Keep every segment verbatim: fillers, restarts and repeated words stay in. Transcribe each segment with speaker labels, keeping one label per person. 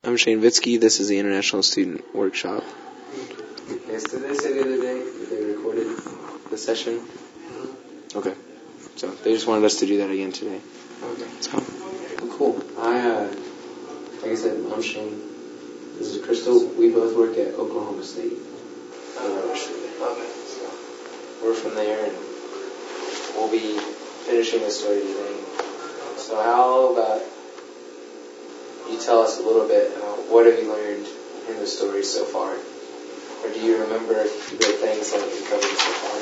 Speaker 1: I'm Shane Vitsky. This is the International Student Workshop. Yes, did they say the other day that they recorded the session? Okay. So they just wanted us to do that again today. Okay. So cool. I, uh, like I said, I'm Shane. This is Crystal. We both work at Oklahoma State. Okay. So we're from there, and we'll be finishing the story today. So how about you tell us a little bit about what have you learned in the story so far? Or do you remember the things that we covered so far?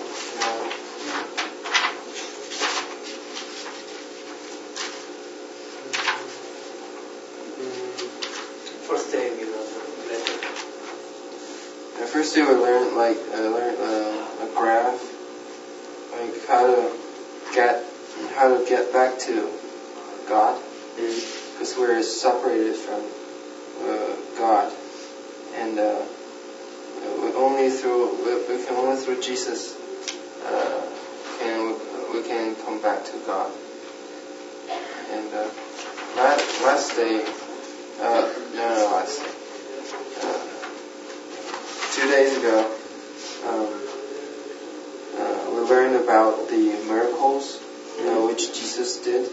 Speaker 2: First day we learned.
Speaker 3: The first day we learned like uh, learned uh, a graph, like how to get how to get back to God, because mm-hmm. we're separated from uh, God, and uh, we only through we, we can only through Jesus uh, can we, we can come back to God. And uh, last last day, uh, no no last day, uh, two days ago, um, uh, we learned about the miracles uh, which Jesus did.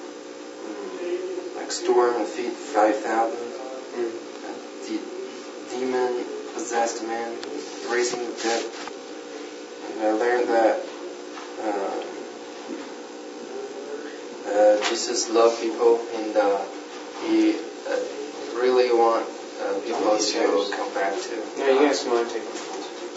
Speaker 3: Like storm and feed five thousand, mm. the demon possessed man, raising the dead. And I learned that uh, uh, Jesus loved people, and uh, he uh, really want uh, people to come back to.
Speaker 1: Yeah, you guys want to take them.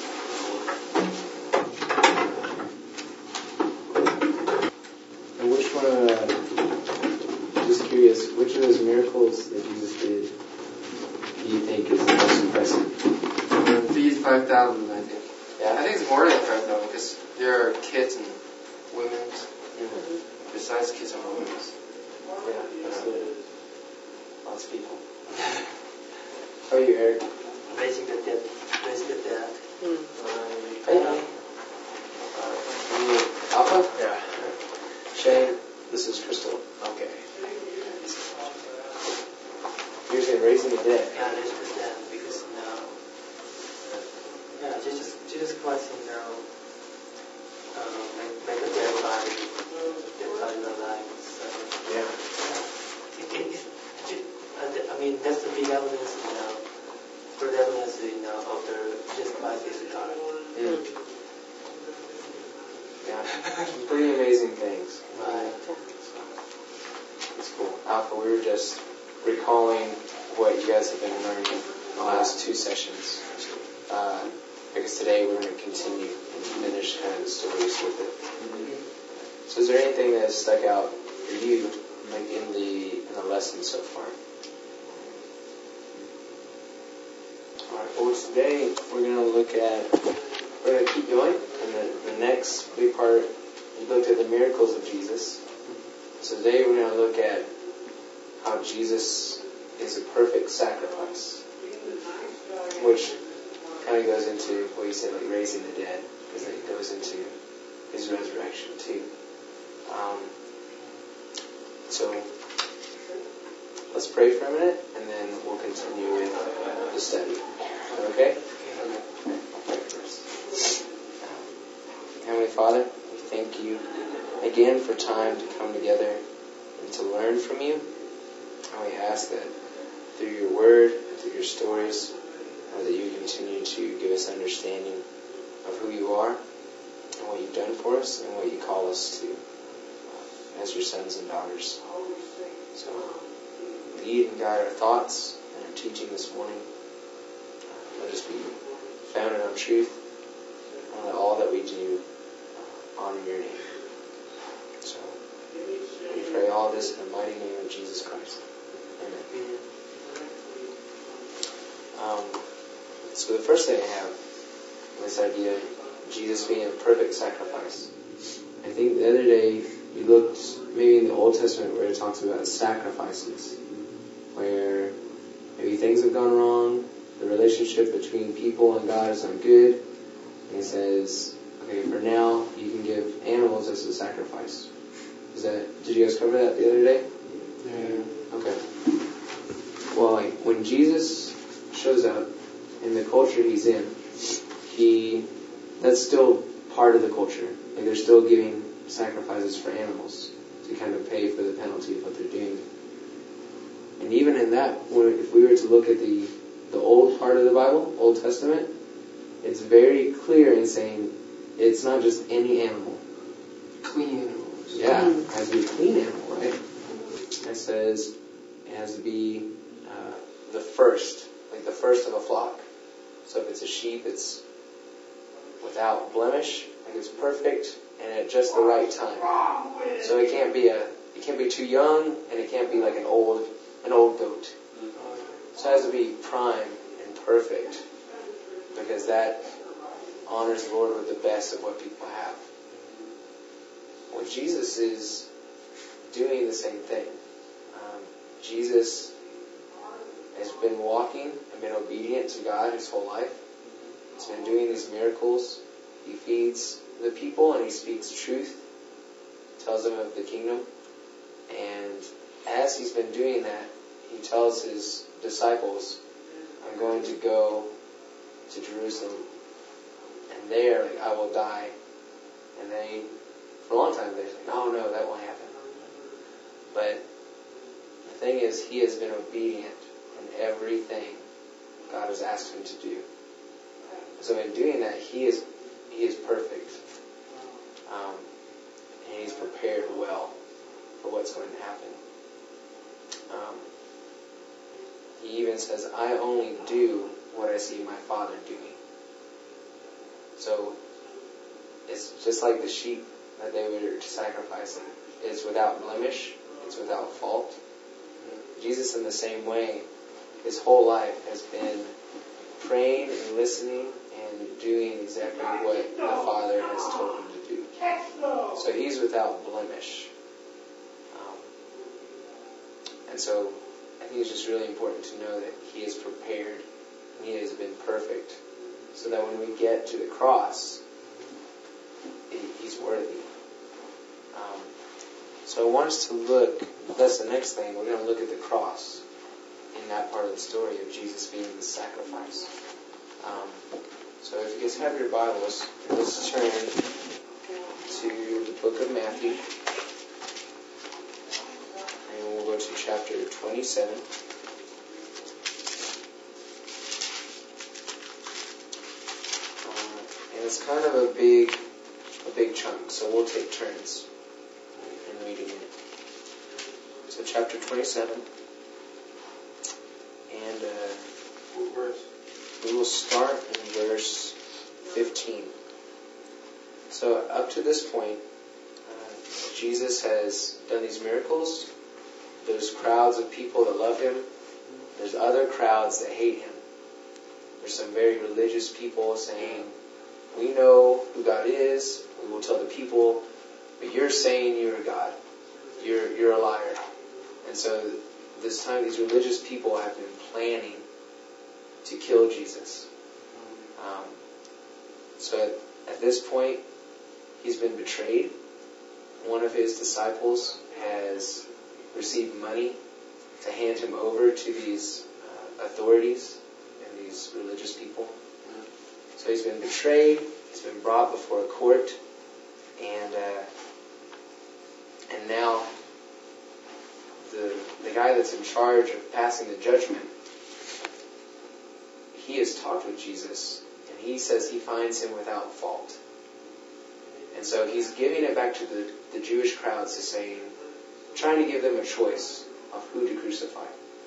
Speaker 1: And which one? Uh, Curious, which of those miracles that Jesus did do you think is the most impressive?
Speaker 3: Uh, feed five thousand, I think. Yeah, I think it's more than five thousand because there are kids and women. Mm-hmm. Besides kids and women.
Speaker 1: Yeah, absolutely. Lots of people. How are you, Eric?
Speaker 2: Raising the dead. Raising the dead.
Speaker 1: Mm. Um, hey, uh, you, Alpha?
Speaker 2: Yeah.
Speaker 1: Shane, this is Crystal. Okay. You're saying raising the dead?
Speaker 2: Yeah, raising the dead, because you know, yeah, Jesus, Jesus Christ, you know, uh, make, make a dead body, dead body alive. So,
Speaker 1: yeah.
Speaker 2: It, it, it, it, I mean, that's the big evidence, you know, for the evidence, you know, of the Jesus Christ is God.
Speaker 1: Mm. Yeah, pretty amazing things.
Speaker 2: Right.
Speaker 1: It's cool. Alpha, we were just recalling what you guys have been learning in the last two sessions. Uh, because today we're going to continue and finish kind of the stories with it. Mm-hmm. So is there anything that has stuck out for you, like in the in the lesson so far? Alright, well today we're going to look at, we're going to keep going, and the, the next big part, we looked at the miracles of Jesus. So today we're going to look at how Jesus is a perfect sacrifice, which kind of goes into what you said, like raising the dead, because it goes into his resurrection too. Um, so let's pray for a minute, and then we'll continue with the study. Okay? Pray first. Heavenly Father, we thank you again for time to come together and to learn from you. And we ask that through your word and through your stories, uh, that you continue to give us understanding of who you are and what you've done for us and what you call us to uh, as your sons and daughters. So lead and guide our thoughts and our teaching this morning. Uh, let us be founded on truth, and let all that we do uh, honor your name. So we pray all this in the mighty name of Jesus Christ. Amen. Um, so the first thing I have, this idea of Jesus being a perfect sacrifice. I think the other day we looked maybe in the Old Testament where it talks about sacrifices, where maybe things have gone wrong, the relationship between people and God is not good, and he says, okay, for now you can give animals as a sacrifice. Is that, did you guys cover that the other day?
Speaker 3: Yeah.
Speaker 1: Okay. Well, like, when Jesus shows up in the culture he's in, he that's still part of the culture. Like, they're still giving sacrifices for animals to kind of pay for the penalty of what they're doing. And even in that, if we were to look at the, the old part of the Bible, Old Testament, it's very clear in saying it's not just any animal.
Speaker 3: Clean animals.
Speaker 1: Yeah, it has to be a clean animal, right? It says it has to be uh, the first, like the first of a flock. So if it's a sheep, it's without blemish, like it's perfect, and at just the right time. So it can't be a, it can't be too young, and it can't be like an old, an old goat. So it has to be prime and perfect, because that honors the Lord with the best of what people have. Well, Jesus is doing the same thing. Um, Jesus has been walking and been obedient to God his whole life. He's been doing these miracles. He feeds the people and he speaks truth, tells them of the kingdom. And as he's been doing that, he tells his disciples, I'm going to go to Jerusalem, and there like, I will die. And they, for a long time, they're like, no, no, that won't happen. But the thing is, he has been obedient in everything God has asked him to do. So in doing that, he is he is perfect. Um, and he's prepared well for what's going to happen. Um, he even says, I only do what I see my Father doing. So it's just like the sheep that they were sacrificing. It's without blemish. It's without fault. Jesus, in the same way, his whole life has been praying and listening and doing exactly what the Father has told him to do. So he's without blemish. Um, and so I think it's just really important to know that he is prepared and he has been perfect, so that when we get to the cross, he's worthy. Um, so I want us to look, that's the next thing, we're going to look at the cross in that part of the story of Jesus being the sacrifice. Um, so if you guys have your Bibles, let's turn to the book of Matthew, and we'll go to chapter twenty-seven. Uh, and it's kind of a big, a big chunk, so we'll take turns in reading it. So chapter twenty-seven, and uh,
Speaker 3: What verse?
Speaker 1: we will start in verse fifteen. So up to this point, uh, Jesus has done these miracles. There's crowds of people that love him. There's other crowds that hate him. There's some very religious people saying, we know who God is. We will tell the people, but you're saying you're God. You're you're a liar. And so this time these religious people have been planning to kill Jesus. Um, so at, at this point, he's been betrayed. One of his disciples has received money to hand him over to these uh, authorities and these religious people. So he's been betrayed. He's been brought before a court, and uh, and now the the guy that's in charge of passing the judgment, he has talked with Jesus, and he says he finds him without fault. And so he's giving it back to the, the Jewish crowds, to saying, trying to give them a choice of who to crucify.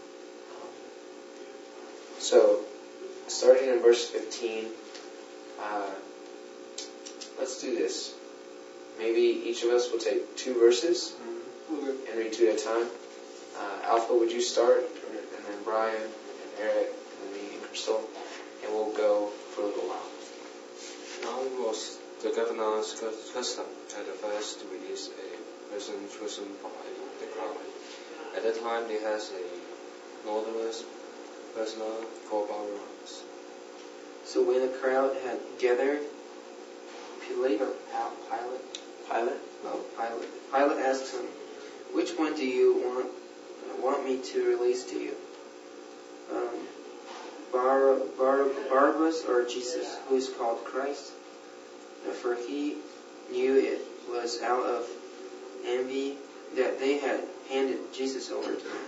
Speaker 1: So, starting in verse fifteen, uh, let's do this. Maybe each of us will take two verses and read two at a time. Uh, Alpha, would you start? And then Brian and Eric and me and Crystal. And we'll go for a little while.
Speaker 4: Now it was the governor's custom at the first to release a person chosen by the crowd. At that time, they had a notorious person called Barabbas.
Speaker 3: So when the crowd had gathered, Pilate or Pilate?
Speaker 1: Pilate?
Speaker 3: Oh, Pilate. Pilate asked him, which one do you want want me to release to you? Bar- Bar- Barabbas or Jesus, who is called Christ? For he knew it was out of envy that they had handed Jesus over to him.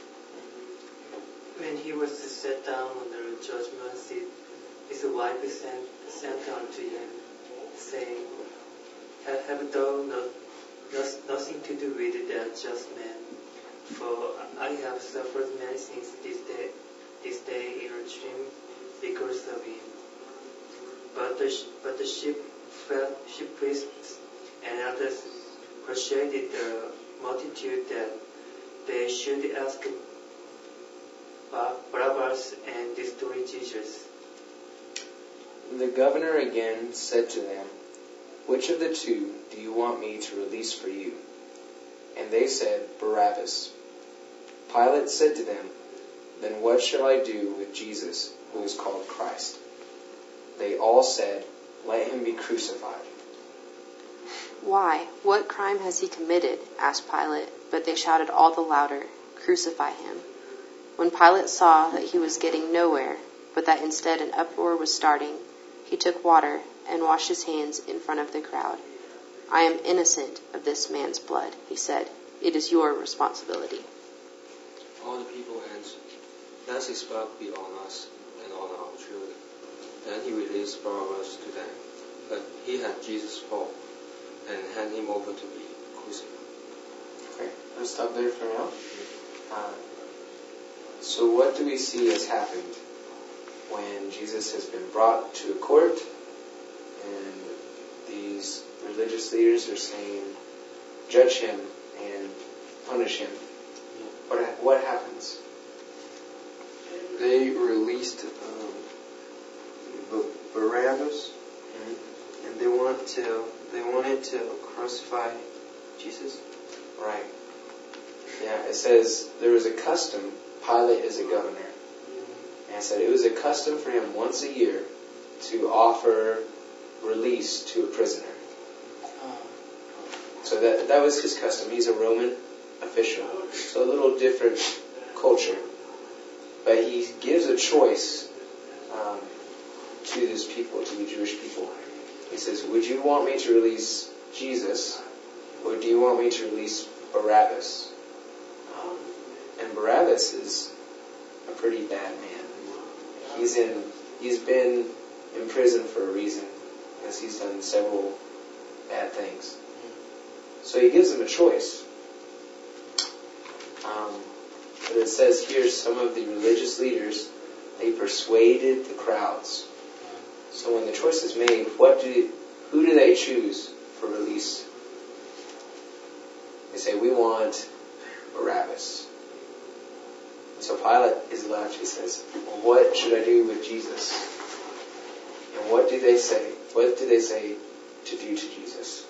Speaker 2: When he was set down on the judgment seat, his wife sent, sent unto him, saying, Have, have thou no, no, nothing to do with that just man? For I have suffered many things this day, this day in a dream because of him. But the, but the chief, chief priests and others persuaded the multitude that they should ask Barabbas and destroy Jesus.
Speaker 1: The governor again said to them, Which of the two do you want me to release for you? And they said, Barabbas. Pilate said to them, Then what shall I do with Jesus, who is called Christ? They all said, Let him be crucified.
Speaker 5: Why? What crime has he committed? Asked Pilate, but they shouted all the louder, Crucify him. When Pilate saw that he was getting nowhere, but that instead an uproar was starting, he took water and washed his hands in front of the crowd. I am innocent of this man's blood, he said. It is your responsibility.
Speaker 4: All the people answered, Let his blood be on us and on our children. Then he released Barabbas to them, but he had Jesus fall and handed him over to be crucified.
Speaker 1: Okay, let's stop there for now. Uh, so what do we see has happened when Jesus has been brought to a court and these religious leaders are saying, judge him and punish him? What, what happens?
Speaker 3: They released um, Barabbas,
Speaker 1: Mm-hmm.
Speaker 3: and they want to they wanted to crucify Jesus.
Speaker 1: Right. Yeah, it says there was a custom. Pilate is a governor. And it said it was a custom for him once a year to offer release to a prisoner. So that that was his custom. He's a Roman official. So a little different culture. But he gives a choice um, to these people, to the Jewish people. He says, would you want me to release Jesus, or do you want me to release Barabbas? Um, and Barabbas is a pretty bad man. He's in. He's been in prison for a reason, because he's done several bad things. So he gives them a choice. Um, but it says here, some of the religious leaders, they persuaded the crowds. So when the choice is made, what do who do they choose for release? They say, we want Barabbas. And so Pilate is left. He says, well, what should I do with Jesus? And what do they say? What do they say to do to Jesus?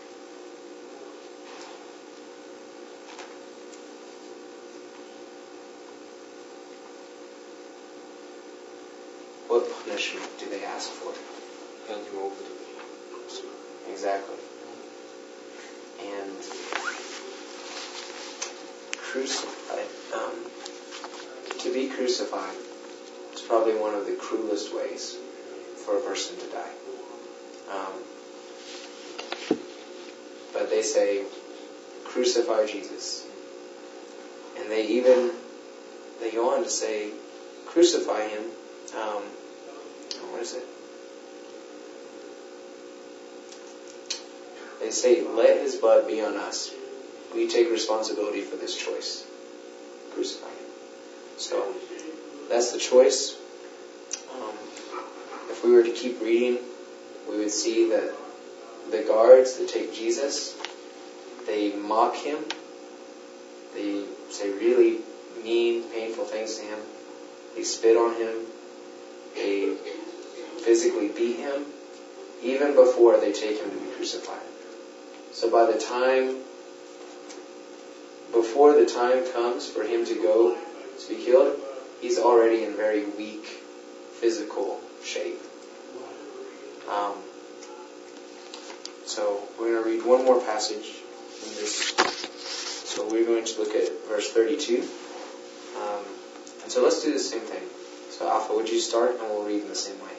Speaker 1: What punishment do they ask for?
Speaker 4: Hand him over to be crucified.
Speaker 1: Exactly. And crucified, um, to be crucified is probably one of the cruelest ways for a person to die. Um, but they say, crucify Jesus. And they even, they go on to say, crucify him. Um, what is it? They say, let his blood be on us. We take responsibility for this choice. Crucify him. So, that's the choice. Um, if we were to keep reading, we would see that the guards that take Jesus, they mock him. They say really mean, painful things to him. They spit on him. They physically beat him, even before they take him to be crucified. So by the time, before the time comes for him to go to be killed, he's already in very weak physical shape. Um, so we're going to read one more passage in this. So we're going to look at verse thirty-two. Um, and so let's do the same thing. So Alpha, would you start, and we'll read in the same way.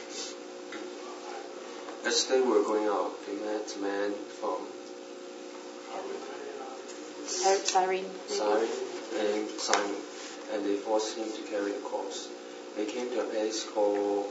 Speaker 4: As they were going out, they met a man from
Speaker 5: Cyrene,
Speaker 4: Cyrene named Simon, and they forced him to carry the cross. They came to a place called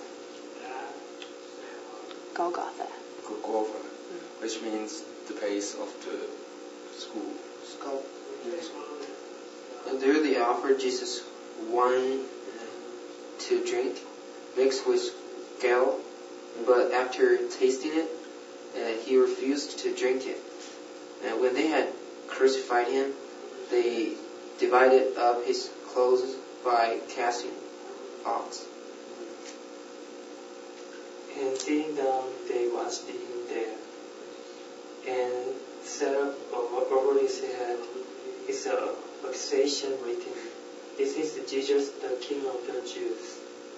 Speaker 5: Golgotha.
Speaker 4: Golgotha, which means the place of the school.
Speaker 3: Skull. Yes. And there they offered Jesus wine to drink, mixed with gall, but after tasting it, uh, he refused to drink it. And when they had crucified him, they divided up his clothes by casting lots.
Speaker 2: And sitting down, they washed him there, and set up over his head is a accusation written, "This is Jesus, the King of the Jews."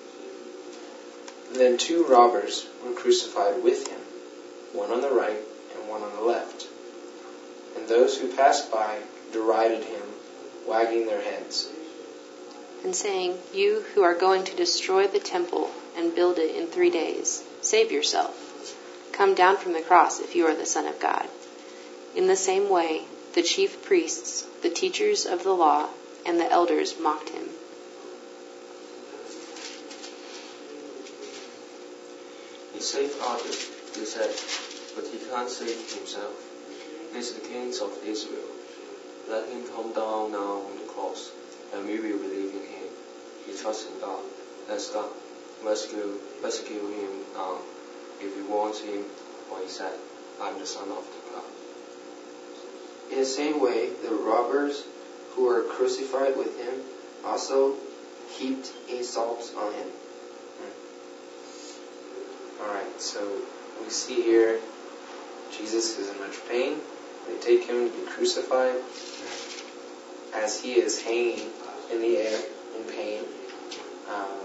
Speaker 1: Then two robbers were crucified with him, one on the right and one on the left. And those who passed by derided him, wagging their heads,
Speaker 5: And saying, "You who are going to destroy the temple and build it in three days, save yourself. Come down from the cross if you are the Son of God." In the same way, the chief priests, the teachers of the law, and the elders mocked him.
Speaker 4: He saved others, they said, but he can't save himself. He is the King of Israel. Let him come down now on the cross, and we will believe in him. He trusts in God. Let's God rescue, rescue him now, if we want him, for he said, "I'm the Son of the God."
Speaker 3: In the same way, the robbers who were crucified with him also heaped insults on him.
Speaker 1: Alright, so we see here Jesus is in much pain. They take him to be crucified. As he is hanging in the air in pain, uh,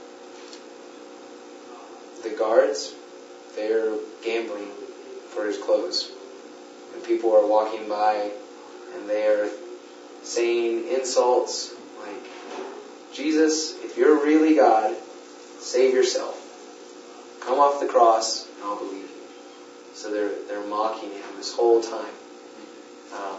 Speaker 1: the guards, they're gambling for his clothes. And people are walking by and they're saying insults like, "Jesus, if you're really God, save yourself. Come off the cross and I'll believe you." So they're they're mocking him this whole time. Um,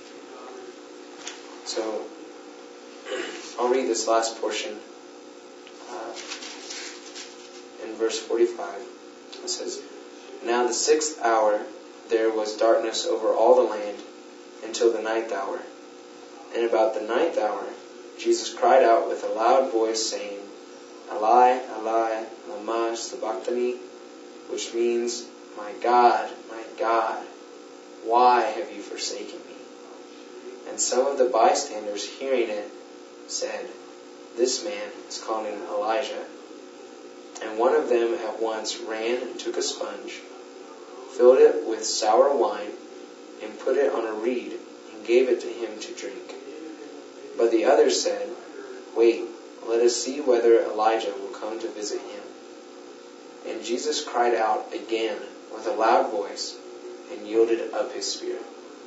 Speaker 1: so I'll read this last portion uh, in verse forty-five. It says, "Now the sixth hour there was darkness over all the land until the ninth hour. And about the ninth hour Jesus cried out with a loud voice, saying, Eli, Eli, lama sabachthani," which means, "My God, my God, why have you forsaken me?" And some of the bystanders hearing it said, "This man is calling Elijah." And one of them at once ran and took a sponge, filled it with sour wine, and put it on a reed, and gave it to him to drink. But the others said, "Wait, let us see whether Elijah will come to visit him." And Jesus cried out again with a loud voice, and yielded up his spirit.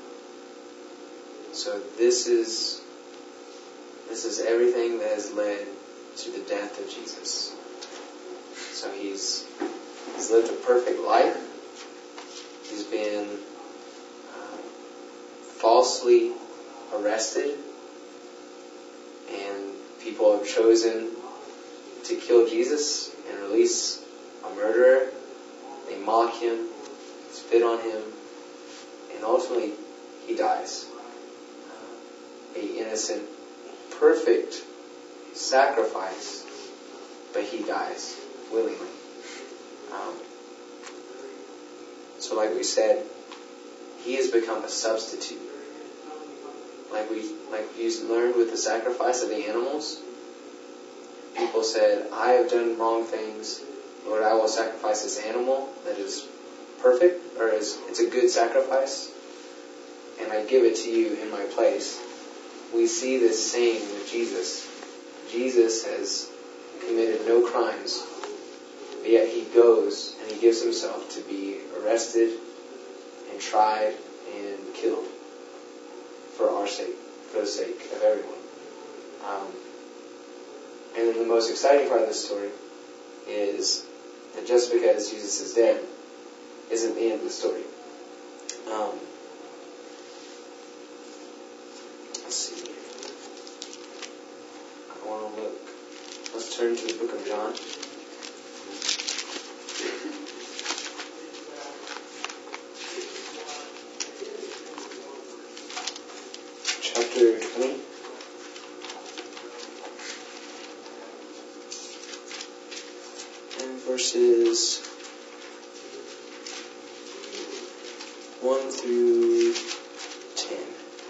Speaker 1: So this is this is everything that has led to the death of Jesus. So he's he's lived a perfect life. He's been uh, falsely arrested, and people have chosen to kill Jesus and release a murderer. They mock him, spit on him, and ultimately he dies. Uh, a innocent, perfect sacrifice, but he dies willingly. Um, so like we said, he has become a substitute. Like we like we learned with the sacrifice of the animals, people said, "I have done wrong things. Lord, I will sacrifice this animal that is perfect, or is it's a good sacrifice, and I give it to you in my place." We see this same with Jesus. Jesus has committed no crimes, but yet he goes and he gives himself to be arrested and tried and killed for our sake, for the sake of everyone. Um, And then the most exciting part of the story is that just because Jesus is dead isn't the end of the story. Um, let's see. I want to look. Let's turn to the book of John. Chapter twenty. And verses one through ten.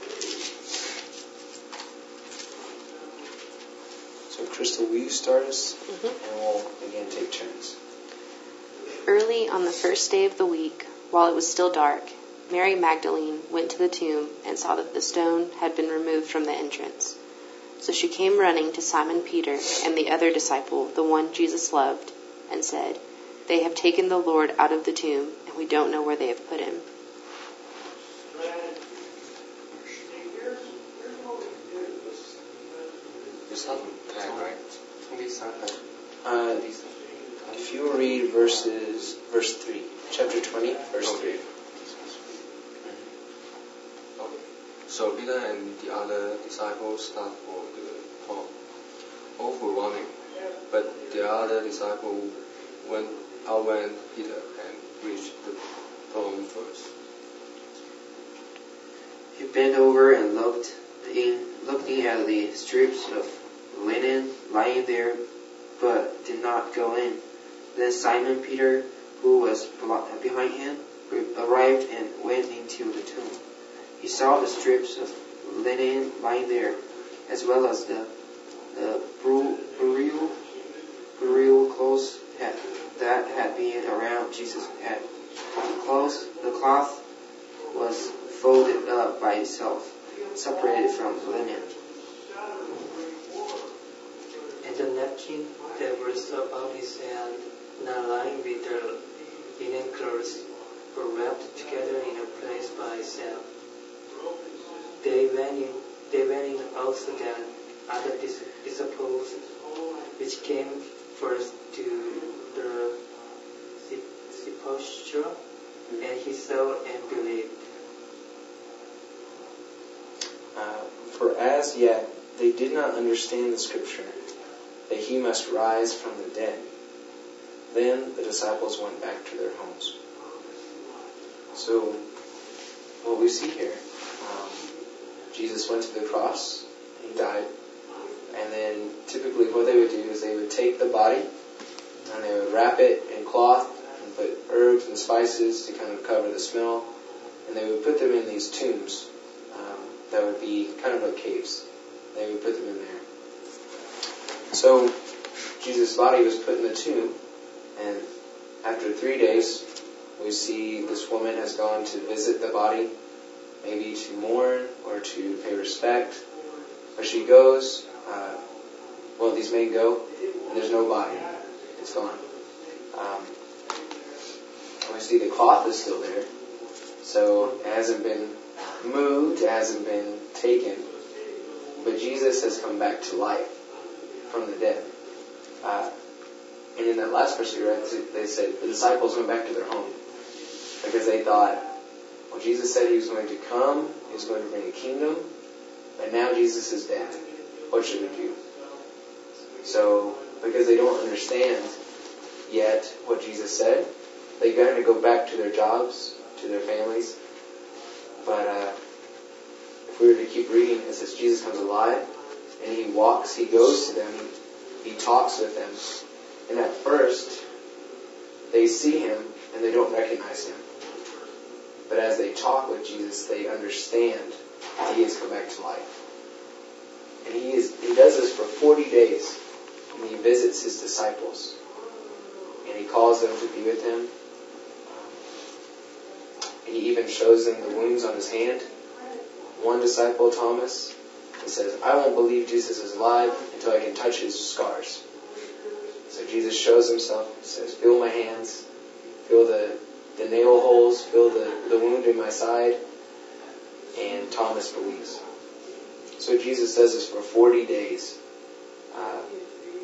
Speaker 1: So, Crystal, will you start us?
Speaker 5: Mm-hmm.
Speaker 1: And we'll again take turns.
Speaker 5: Early on the first day of the week, while it was still dark, Mary Magdalene went to the tomb and saw that the stone had been removed from the entrance. So she came running to Simon Peter and the other disciple, the one Jesus loved, and said, "They have taken the Lord out of the tomb, and we don't know where they have put him."
Speaker 1: Uh, if you read verses, verse three, chapter twenty, verse three.
Speaker 4: Okay. So Peter and the other disciples start for the tomb. Both were running, but the other disciple went outran Peter and reached the tomb first.
Speaker 3: He bent over and looked in, looking at the strips of linen lying there, but did not go in. Then Simon Peter, who was behind him, arrived and went into the tomb. He saw the strips of linen lying there, as well as the, the burial, burial clothes had, that had been around Jesus' head. The clothes, the cloth was folded up by itself, separated from the linen.
Speaker 2: And the napkin that was about his hand, not lying with the linen clothes, were wrapped together in a place by itself. They went in, they went in also the other dis- disciples, which came first to the sepulchre, and he saw and believed.
Speaker 1: Uh, for as yet they did not understand the scripture, that he must rise from the dead. Then the disciples went back to their homes. So, what we see here, um, Jesus went to the cross, he died, and then typically what they would do is they would take the body and they would wrap it in cloth and put herbs and spices to kind of cover the smell, and they would put them in these tombs um, that would be kind of like caves. They would put them in there. So Jesus' body was put in the tomb, and after three days we see this woman has gone to visit the body, maybe to mourn or to pay respect. But she goes, uh, well, these men go, and there's no body. It's gone. Um, and we see the cloth is still there, so it hasn't been moved, it hasn't been taken. But Jesus has come back to life from the dead. Uh, and in that last verse you read, they said the disciples went back to their home because they thought, well, Jesus said he was going to come, he was going to bring a kingdom, but now Jesus is dead. What should we do? So, because they don't understand yet what Jesus said, they kind of go back to their jobs, to their families. But uh, if we were to keep reading, it says Jesus comes alive, and he walks, he goes to them, he talks with them. And at first, they see him, and they don't recognize him. But as they talk with Jesus, they understand that he has come back to life. And he is he does this for forty days. And he visits his disciples. And he calls them to be with him. Um, and he even shows them the wounds on his hand. One disciple, Thomas, he says, I won't believe Jesus is alive until I can touch his scars. So Jesus shows himself. He says, feel my hands. Feel the, the nail holes. Feel the, the wound in my side. And Thomas believes. So Jesus does this for forty days. Uh,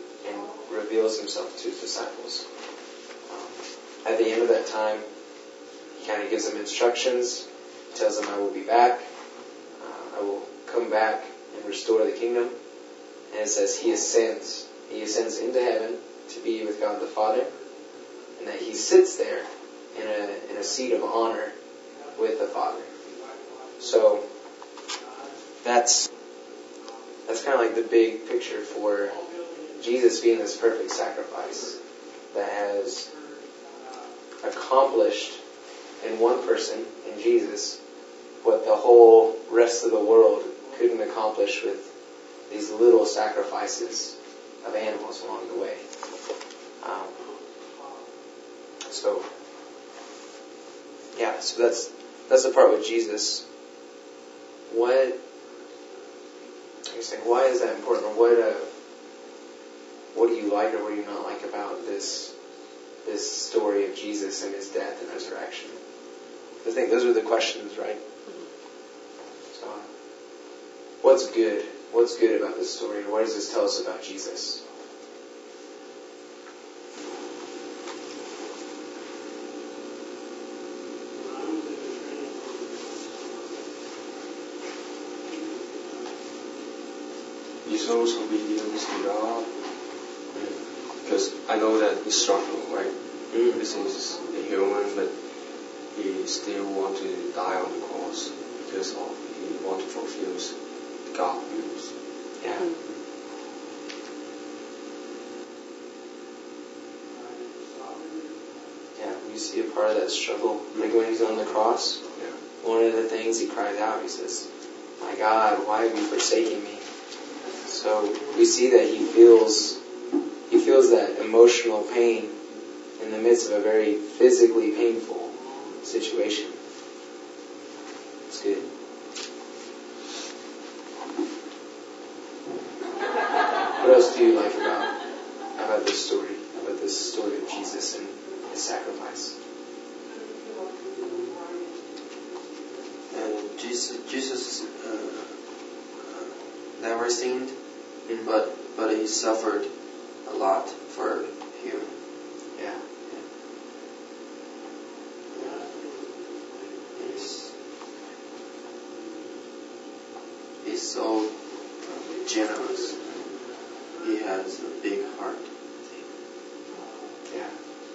Speaker 1: reveals himself to his disciples. Um, at the end of that time, he kind of gives them instructions, tells them, I will be back, uh, I will come back and restore the kingdom. And it says he ascends. He ascends into heaven to be with God the Father, and that he sits there in a in a seat of honor with the Father. So that's that's kind of like the big picture for Jesus being this perfect sacrifice that has accomplished in one person, in Jesus, what the whole rest of the world couldn't accomplish with these little sacrifices of animals along the way. Um, so, yeah, so that's that's the part with Jesus. What, I was saying, why is that important? Or what, uh, what do you like or what do you not like about this this story of Jesus and his death and resurrection? I think those are the questions, right? So, what's good? What's good about this story? And what does this tell us about Jesus?
Speaker 4: He shows obedience to God. Because I know that he's struggling, right?
Speaker 1: Mm.
Speaker 4: This is a human, but he still want to die on the cross because of he want to fulfill God's wills.
Speaker 1: Yeah. Yeah, we see a part of that struggle. Like when he's on the cross,
Speaker 4: Yeah.
Speaker 1: one of the things he cries out, he says, my God, why have you forsaken me? So we see that he feels he feels that emotional pain in the midst of a very physically painful situation. It's good. What else do you like about about this story, about this story of Jesus and his sacrifice?
Speaker 3: And Jesus, Jesus uh, uh, never sinned,
Speaker 1: Mm-hmm.
Speaker 3: but but he suffered a lot for human.
Speaker 1: Yeah.
Speaker 3: He's he's so uh, generous. He has a big heart.
Speaker 1: Yeah.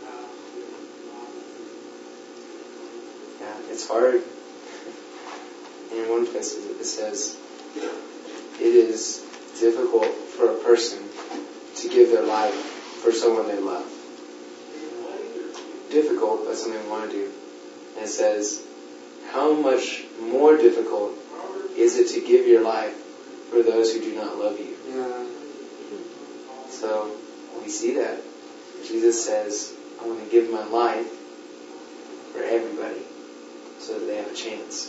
Speaker 1: Yeah, it's hard. In one place it says, it is difficult for a person to give their life for someone they love. Difficult, but something we want to do. And it says, how much more difficult is it to give your life for those who do not love you?
Speaker 3: Yeah.
Speaker 1: So we see that. Jesus says, I want to give my life for everybody so that they have a chance.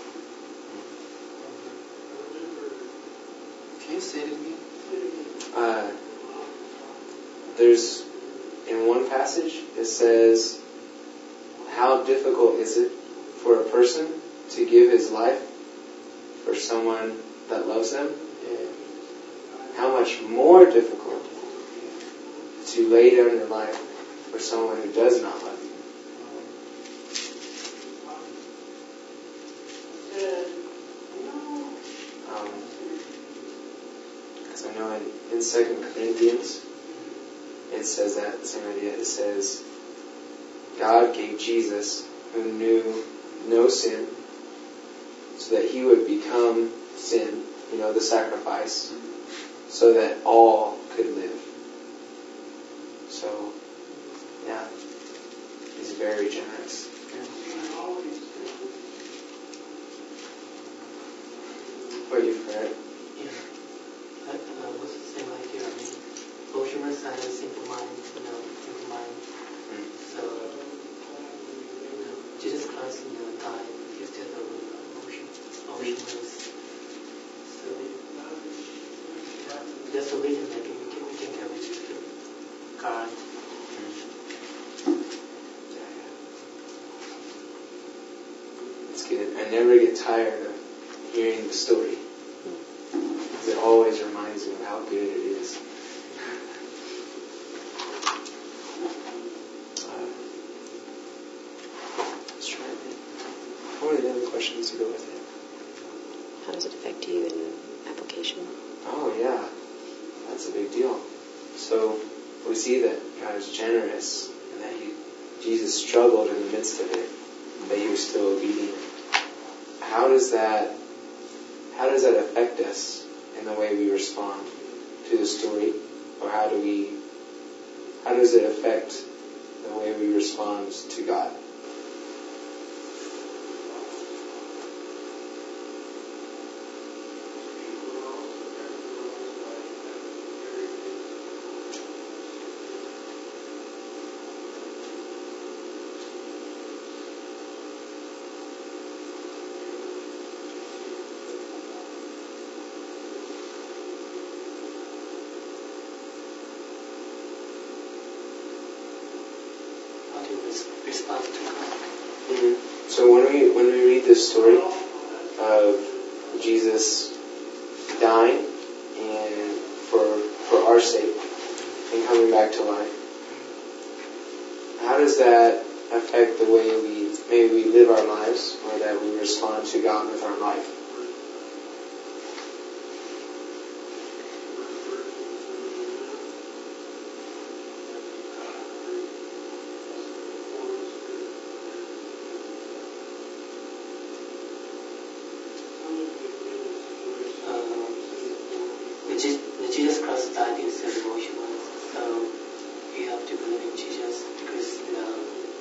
Speaker 3: Can you say it again?
Speaker 1: Uh, there's, in one passage, it says, how difficult is it for a person to give his life for someone that loves them? How much more difficult to lay down your life for someone who does not love you. Because um, I know in, in Second Corinthians, it says that, the same idea. It says, God gave Jesus, who knew no sin, so that he would become sin, you know, the sacrifice, so that all could live. So, yeah, he's very generous. What you Fred?
Speaker 2: Yeah. I uh, was the same idea. I mean, both human side and simple mind, you know, simple mind.
Speaker 1: Mm.
Speaker 2: So, you know, Jesus Christ, you know, died instead of ocean, oceanless. So, that's the reason that we can, we can come to God.
Speaker 1: It's good. I never get tired of hearing the story. Because it always reminds me of how good it is. questions to go with it.
Speaker 5: How does it affect you in application?
Speaker 1: Oh, yeah. That's a big deal. So we see that God is generous and that he, Jesus struggled in the midst of it, but he was still obedient. How does that how does that affect us in the way we respond to the story? Or how do we how does it affect the way we respond to God?
Speaker 2: How do you res- respond to God?
Speaker 1: Mm-hmm. So when we when we read this story of Jesus dying and for for our sake and coming back to life, how does that affect the way we maybe we live our lives or that we respond to God with our life?
Speaker 2: Um, when Je- when Jesus Christ died instead of all humans, so you have to believe in Jesus because you know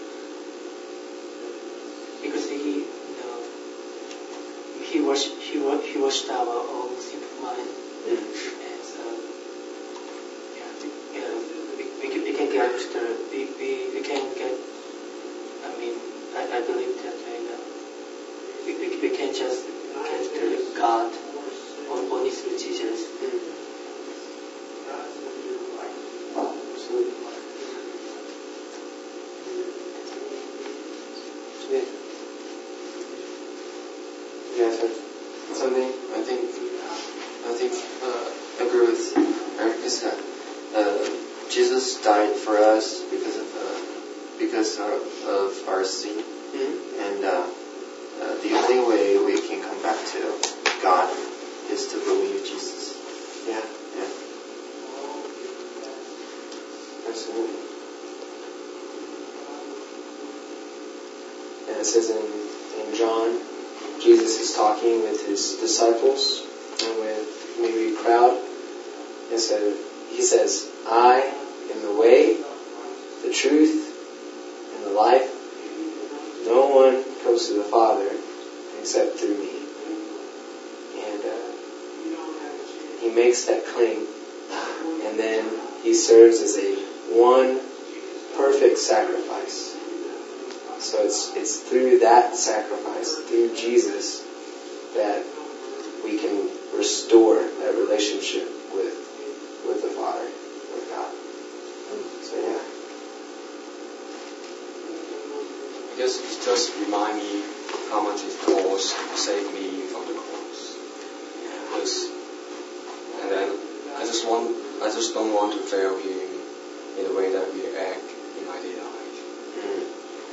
Speaker 2: because he you know he washed he wa- he washed our own sinful mind, and so yeah, we, you know, we, we, can, we can get the we, we, we can get I mean I, I believe that you know we, we, we can just get the God on- only through Jesus.
Speaker 1: Absolutely. Yeah. Yeah, sir. Something?
Speaker 3: I think I think uh, I agree with Eric said. Uh, Jesus died for us because of uh, because of, of our sin,
Speaker 1: Mm-hmm.
Speaker 3: and uh, uh, the only way we can come back to God is to believe Jesus.
Speaker 1: Yeah.
Speaker 3: Yeah.
Speaker 1: Absolutely. And it says in, in John, Jesus is talking with his disciples and with maybe a crowd. And so he says, I am the way, the truth, and the life. No one comes to the Father except through me. And uh, he makes that claim. And then he serves as a one perfect sacrifice. So it's it's through that sacrifice, through Jesus, that we can restore that relationship with with the Father, with God. So yeah.
Speaker 4: I guess it just remind me how much it cost to save me from the cross. Because, and then I just want, I just don't want to fail Him in the way that we act in my daily life.
Speaker 1: Mm.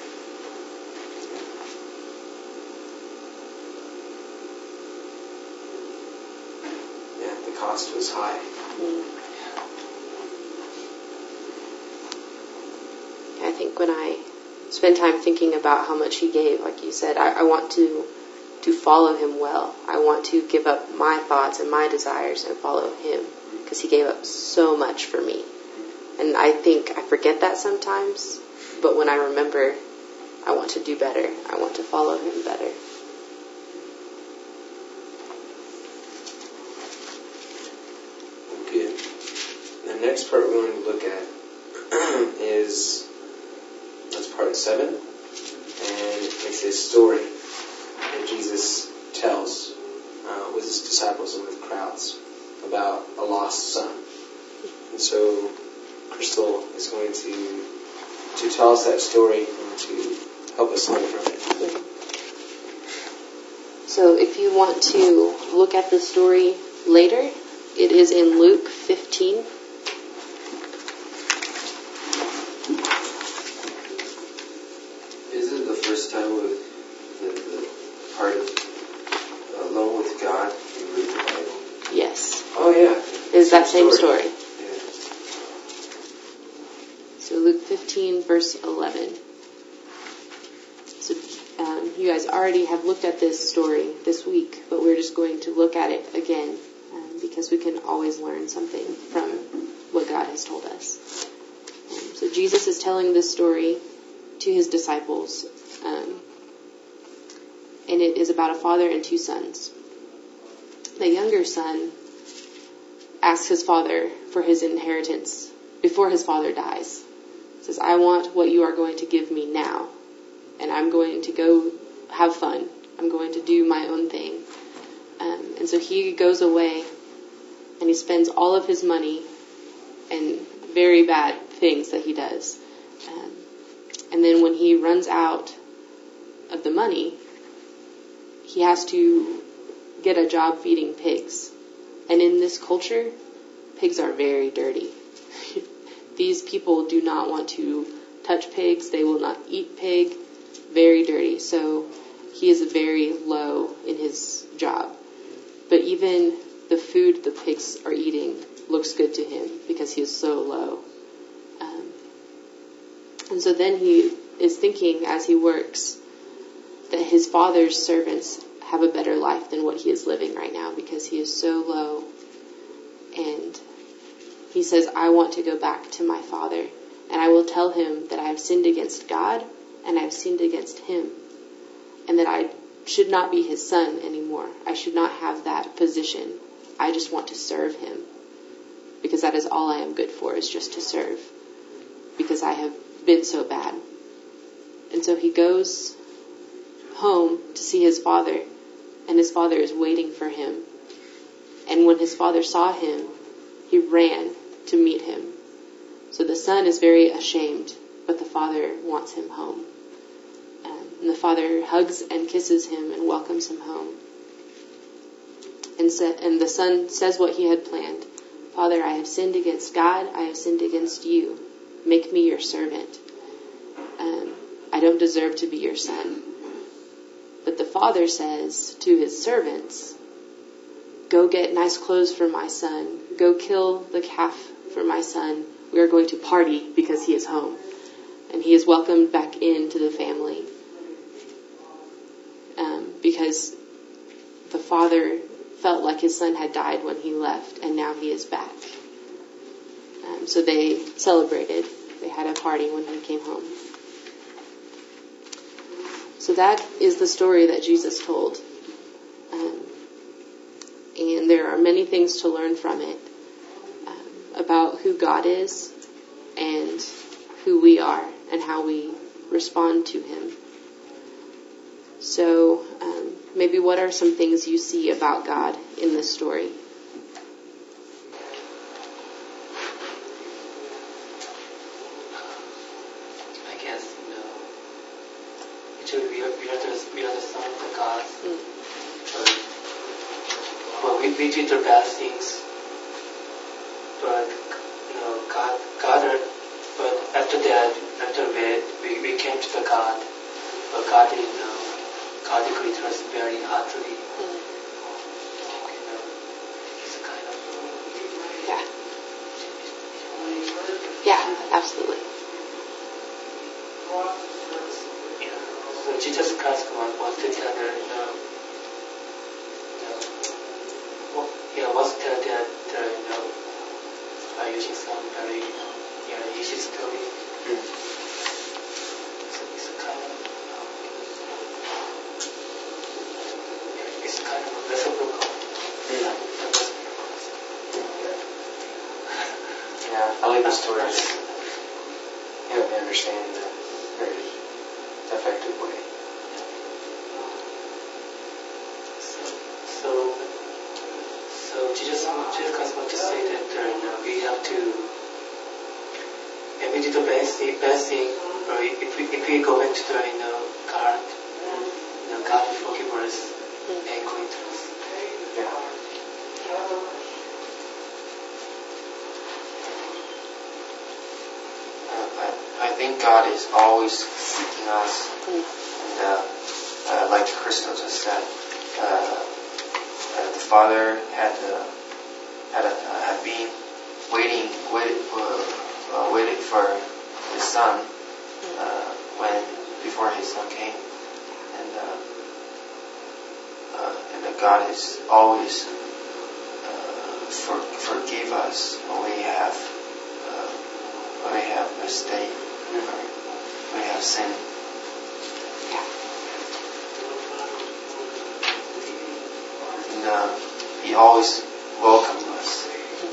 Speaker 1: Yeah, the cost was high.
Speaker 5: I think when I spend time thinking about how much he gave, like you said, I, I want to to follow him well. I want to give up my thoughts and my desires and follow him because he gave up so much for me. And I think I forget that sometimes, but when I remember, I want to do better. I want to follow him better.
Speaker 1: Good. The next part we want to look at is, that's part seven, and it's a story that Jesus tells uh, with his disciples and with crowds about a lost son. And so Crystal is going to to tell us that story and to help us learn from it.
Speaker 5: So if you want to look at the story later, it is in Luke fifteen.
Speaker 3: Is it the first time with the, the part of
Speaker 5: same story.
Speaker 3: Yeah.
Speaker 5: So Luke fifteen, verse eleven. So um, you guys already have looked at this story this week, but we're just going to look at it again um, because we can always learn something from what God has told us. Um, so Jesus is telling this story to his disciples, um, and it is about a father and two sons. The younger son asks his father for his inheritance before his father dies. He says, I want what you are going to give me now, and I'm going to go have fun. I'm going to do my own thing. Um, and so he goes away, and he spends all of his money and very bad things that he does. Um, and then when he runs out of the money, he has to get a job feeding pigs. And in this culture, pigs are very dirty. These people do not want to touch pigs. They will not eat pig. Very dirty. So he is very low in his job. But even the food the pigs are eating looks good to him because he is so low. Um, and so then he is thinking as he works that his father's servants have a better life than what he is living right now because he is so low. And he says, I want to go back to my father, and I will tell him that I have sinned against God and I have sinned against him, and that I should not be his son anymore. I should not have that position. I just want to serve him because that is all I am good for, is just to serve, because I have been so bad. And so he goes home to see his father, and his father is waiting for him. And when his father saw him, he ran to meet him. So the son is very ashamed, but the father wants him home. Um, and the father hugs and kisses him and welcomes him home. And, sa- and the son says what he had planned. Father, I have sinned against God. I have sinned against you. Make me your servant. Um, I don't deserve to be your son. But the father says to his servants, go get nice clothes for my son. Go kill the calf for my son. We are going to party because he is home. And he is welcomed back into the family. Um, because the father felt like his son had died when he left, and now he is back. Um, so they celebrated. They had a party when he came home. So that is the story that Jesus told. Um, and there are many things to learn from it um, about who God is and who we are and how we respond to him. So um, maybe what are some things you see about God in this story?
Speaker 2: I guess, you know, actually we are, we are, the, we are the sons of God. Mm. But, well, we, we did the bad things, but, you know, God, God, are, but after that, after that, we, we came to the God, but God didn't know. God greeted us very heartily. Mm. You know, it's a kind of...
Speaker 5: Yeah. Yeah, absolutely.
Speaker 2: Yeah. So Jesus Christ was to tell that, you know, you know, well, yeah, was to tell that, uh, you know, by using some very, yeah, easy story. Mm. So it's a kind of... It's kind of reciprocal.
Speaker 1: Mm. Yeah, I like the stories. You know, they understand in a very effective way.
Speaker 2: So, so, so Jesus, Jesus Christ wants to say that uh, you know, we have to, if we do the best thing, best thing, or if we if we go back to the you know God, you know God will forgive us. And going to us.
Speaker 1: Yeah.
Speaker 3: Uh, I, I think God is always seeking us, mm. and uh, uh, like Crystal just said, uh, uh, the Father had uh, had, a, uh, had been waiting, waiting for, uh, waiting for his son uh, when before his son came, and uh, uh, and that God is always uh, for, forgive us when we have uh, when we have mistake, or when we have sin. And uh, He always welcomes us.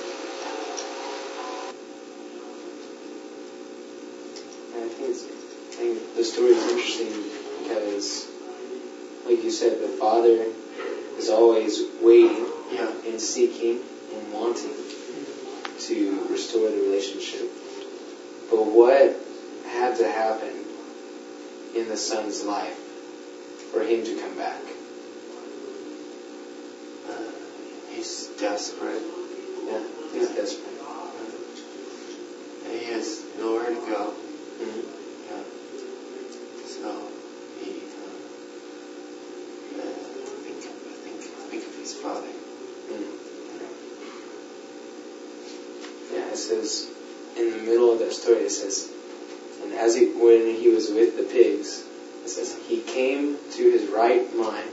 Speaker 1: And I think it's, I think the story is interesting because, like you said, the father is always waiting
Speaker 3: Yeah.
Speaker 1: and seeking and wanting to restore the relationship. But what had to happen in the son's life for him to come back?
Speaker 3: Uh, he's desperate.
Speaker 1: Yeah, he's desperate.
Speaker 3: And he has nowhere to go.
Speaker 1: Mm-hmm.
Speaker 3: Yeah. So he uh, uh, think, I think, think of his father.
Speaker 1: Mm-hmm. Yeah, it says in the middle of that story, it says, and as he, when he was with the pigs, it says he came to his right mind,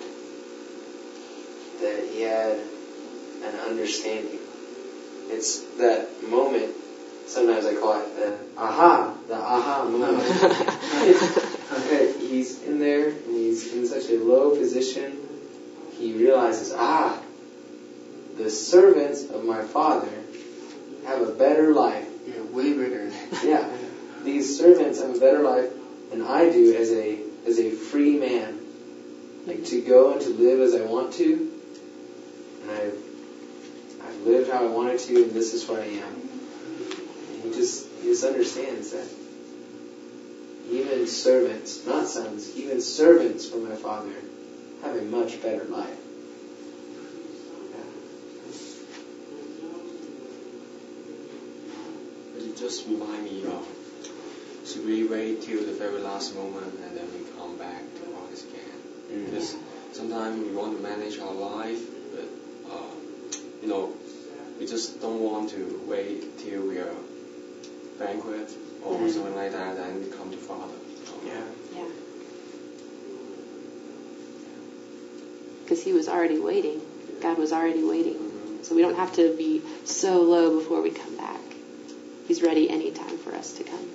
Speaker 1: that he had an understanding. It's that moment, sometimes I call it the aha, the aha moment. Right? He's in there, and he's in such a low position, he realizes, ah, the servants of my father have a better life.
Speaker 3: Yeah, way better.
Speaker 1: Yeah, these servants have a better life than I do as a as a free man. Like to go and to live as I want to, and I've I've lived how I wanted to, and this is what I am. And he just he just understands that even servants, not sons, even servants from my father have a much better life.
Speaker 4: It just remind me of, should we wait till the very last moment and then we come back to Christ again?
Speaker 1: Mm-hmm.
Speaker 4: Because sometimes we want to manage our life, but uh, you know, we just don't want to wait till we are banquet or
Speaker 1: Mm-hmm.
Speaker 4: something like that, and we come to Father.
Speaker 1: Yeah.
Speaker 5: Yeah. Because he was already waiting. God was already waiting.
Speaker 4: Mm-hmm.
Speaker 5: So we don't have to be so low before we come back. He's ready anytime for us to come.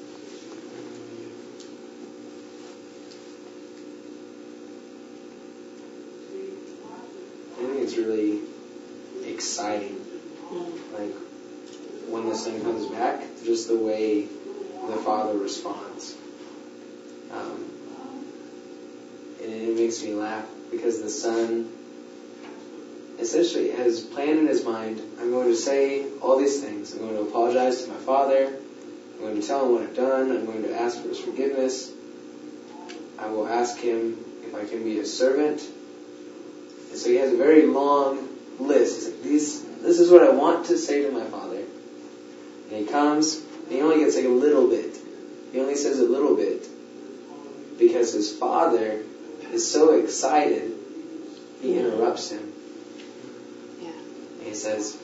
Speaker 1: I think it's really exciting. Like when the son comes back, just the way the father responds. Um, and it makes me laugh because the son essentially has planned in his mind, I'm going to say all these things. I'm going to apologize to my father. I'm going to tell him what I've done. I'm going to ask for his forgiveness. I will ask him if I can be a servant. And so he has a very long list. He's like, this, this is what I want to say to my father. And he comes, and he only gets like a little bit. He only says a little bit. Because his father is so excited, he interrupts him.
Speaker 5: Yeah.
Speaker 1: And he says,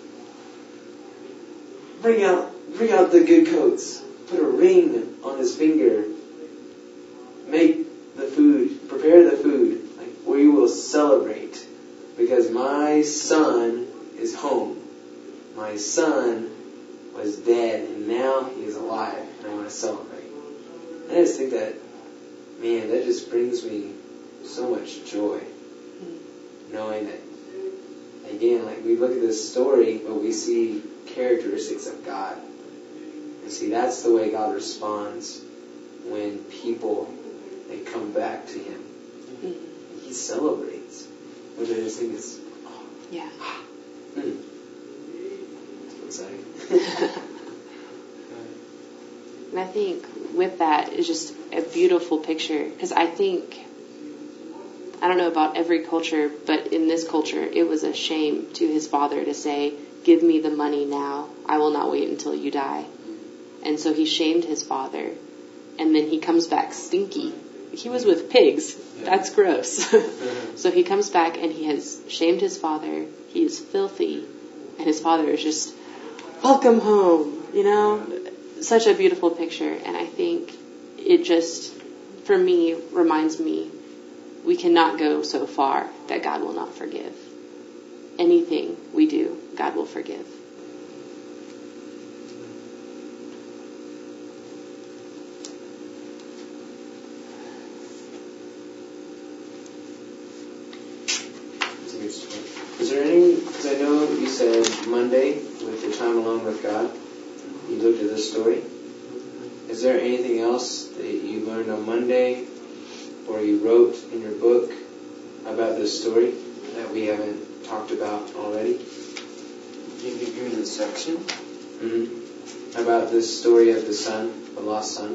Speaker 1: bring out, bring out the good coats. Put a ring on his finger. Make the food, prepare the food. Like we will celebrate. Because my son is home. My son was dead and now he is alive and I want to celebrate. And I just think that, man, that just brings me so much joy. Knowing that, again, like we look at this story, but we see characteristics of God. And see, that's the way God responds when people, they come back to Him. Mm-hmm. He celebrates. Which I just think is, oh,
Speaker 5: yeah.
Speaker 1: Mm. That's so exciting.
Speaker 5: And I think with that is just a beautiful picture. Because I think, I don't know about every culture, but in this culture, it was a shame to his father to say, give me the money now. I will not wait until you die. And so he shamed his father. And then he comes back stinky. He was with pigs. That's gross. So he comes back and he has shamed his father. He is filthy. And his father is just welcome home, you know? Such a beautiful picture. And I think it just, for me, reminds me we cannot go so far that God will not forgive. Anything we do, God will forgive.
Speaker 1: Is there any, because I know you said Monday, with your time alone with God, you looked at this story. Is there anything else that you learned on Monday, or you wrote in your book about this story that we haven't talked about already?
Speaker 3: You're in the section?
Speaker 1: Mm-hmm. About this story of the son, the lost son.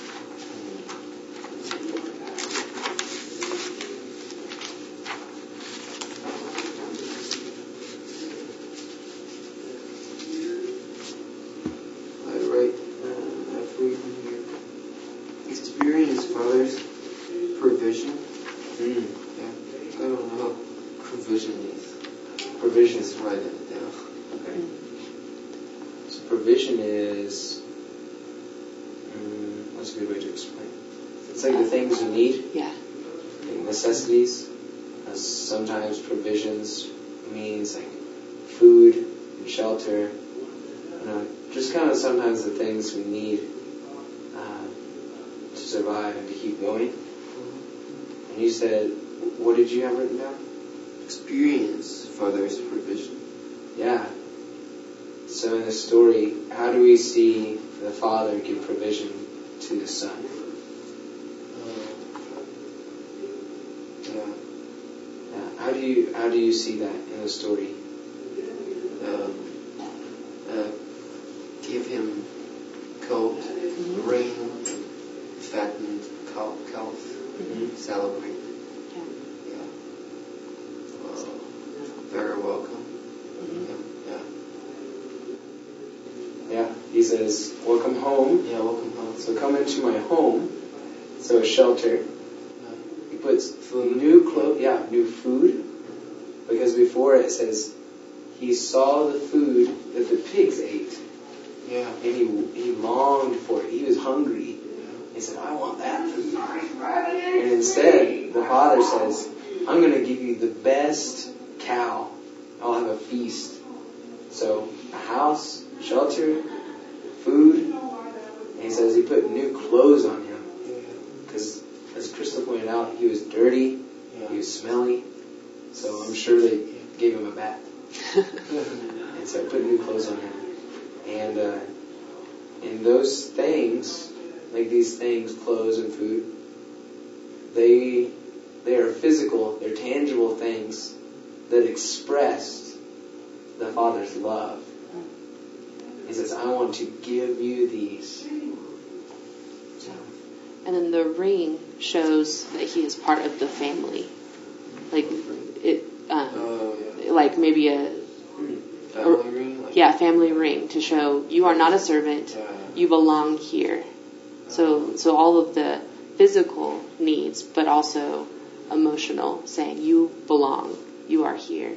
Speaker 3: Experience Father's provision.
Speaker 1: Mm.
Speaker 3: Yeah. I don't know what provision is.
Speaker 1: Provision.
Speaker 3: Just write it down.
Speaker 1: Okay. So provision is, um, what's a good way to explain? It's like the things you need.
Speaker 5: Yeah.
Speaker 1: Like necessities. Uh, sometimes provisions means like food and shelter. You know, just kind of sometimes the things we need uh, to survive and to keep going. And you said, what did you have written down?
Speaker 3: Experience Father's provision.
Speaker 1: Yeah. So in the story, how do we see the Father give provision to the Son?
Speaker 3: Yeah.
Speaker 1: Yeah. How do you how do you see that in the story?
Speaker 3: Um, uh, give him coat, ring, fattened cow, cows,
Speaker 1: Mm-hmm.
Speaker 3: celebrate.
Speaker 5: Yeah.
Speaker 3: Yeah. Uh, very welcome.
Speaker 5: Mm-hmm.
Speaker 3: Yeah.
Speaker 1: Yeah. He says, welcome home.
Speaker 3: Yeah, welcome home.
Speaker 1: So come into my home. So a shelter.
Speaker 3: Yeah.
Speaker 1: He puts
Speaker 3: Food.
Speaker 1: new clothes, yeah, new food. Because before it says, he saw the food that the pigs ate.
Speaker 3: Yeah.
Speaker 1: And he he longed for it. He was hungry. He said, I want that food. And instead, the Father says, I'm going to give you the best cow. I'll have a feast. So, a house, shelter, food. And he says he put new clothes on him. Because, as Crystal pointed out, he was dirty.
Speaker 3: Yeah.
Speaker 1: He was smelly. So I'm sure they gave him a bath. And so I put new clothes on him. And uh, in those things, like these things, clothes and food, they they are physical, they're tangible things that express the Father's love. He says, I want to give you these. So,
Speaker 5: And then the ring shows that he is part of the family. Like it, um,
Speaker 3: Oh, yeah.
Speaker 5: like maybe a
Speaker 3: Family ring? Like,
Speaker 5: yeah family ring to show you are not a servant.
Speaker 3: Yeah.
Speaker 5: You belong here. So so all of the physical needs, but also emotional, saying you belong. You are here.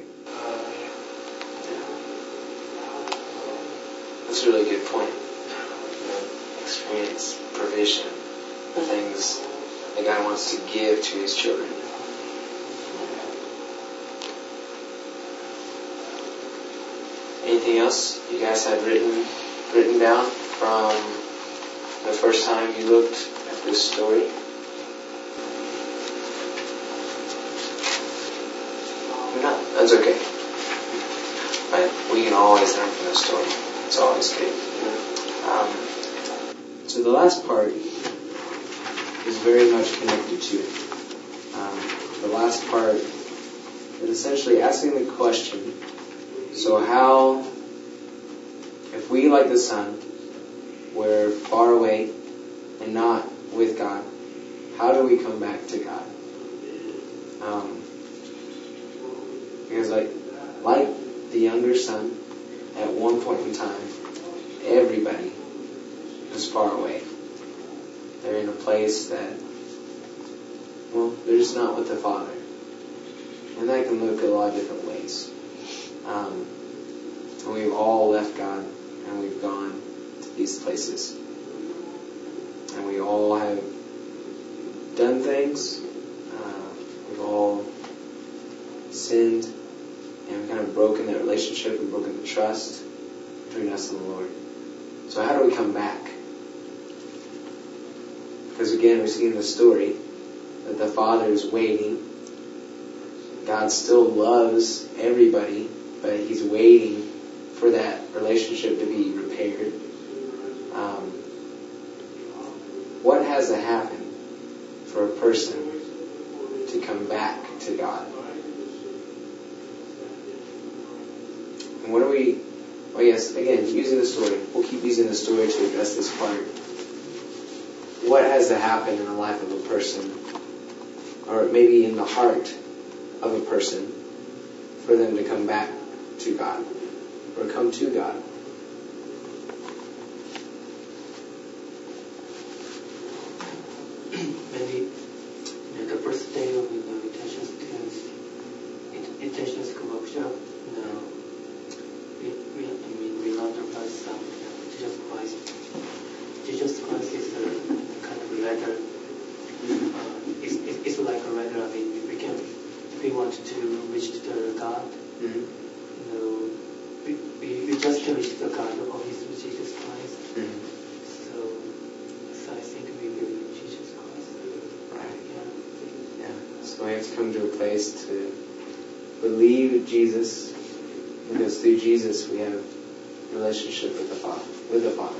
Speaker 1: that's a really good point. Experience provision, the things that God wants to give to His children. Anything else you guys had written written down from the first time you looked at this story? No, that's okay. But we can always learn from the story. It's always good. Um, so the last part is very much connected to it. Um, the last part is essentially asking the question, so how, if we, like the Son, were far away and not with God, how do we come back to God? Um, because like, like the younger son, at one point in time, everybody is far away. They're in a place that, well, they're just not with the Father. And that can look a lot of different ways. Um, and we've all left God and we've gone to these places. And we all have done things. Uh, we've all sinned, and we've kind of broken the relationship and broken the trust between us and the Lord. So how do we come back? Because again, we see in the story that the Father is waiting. God still loves everybody, but He's waiting for that relationship to be repaired. Um, what has to happen for a person to come back to God? And what are we... Oh yes, again, using the story. We'll keep using the story to address this part. What has to happen in the life of a person, or maybe in the heart of a person, for them to come back to God, or come to God?
Speaker 2: Maybe at the first day of the intention students, intention school workshop, you know, we, we, I mean, we learned about some uh, Jesus Christ. Jesus Christ is a kind of ladder. Uh, it's, it's like a ladder. I mean, we can, if we want to reach the God,
Speaker 1: Mm-hmm.
Speaker 2: you know, we, we, we just can reach the God of His Jesus Christ.
Speaker 1: Mm-hmm.
Speaker 2: So, so I think we believe in Jesus Christ.
Speaker 1: Right.
Speaker 2: Yeah.
Speaker 1: Yeah. So we have to come to a place to believe Jesus, because through Jesus we have a relationship with the Father. With the Father.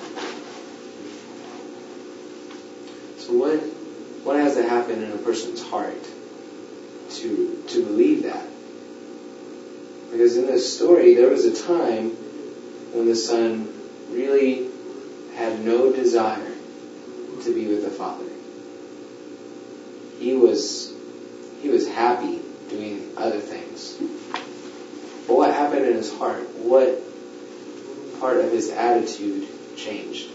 Speaker 1: So what what has to happen in a person's heart to to believe that? Because in this story, there was a time when the Son really had no desire to be with the Father. He was he was happy doing other things. But what happened in his heart? What part of his attitude changed?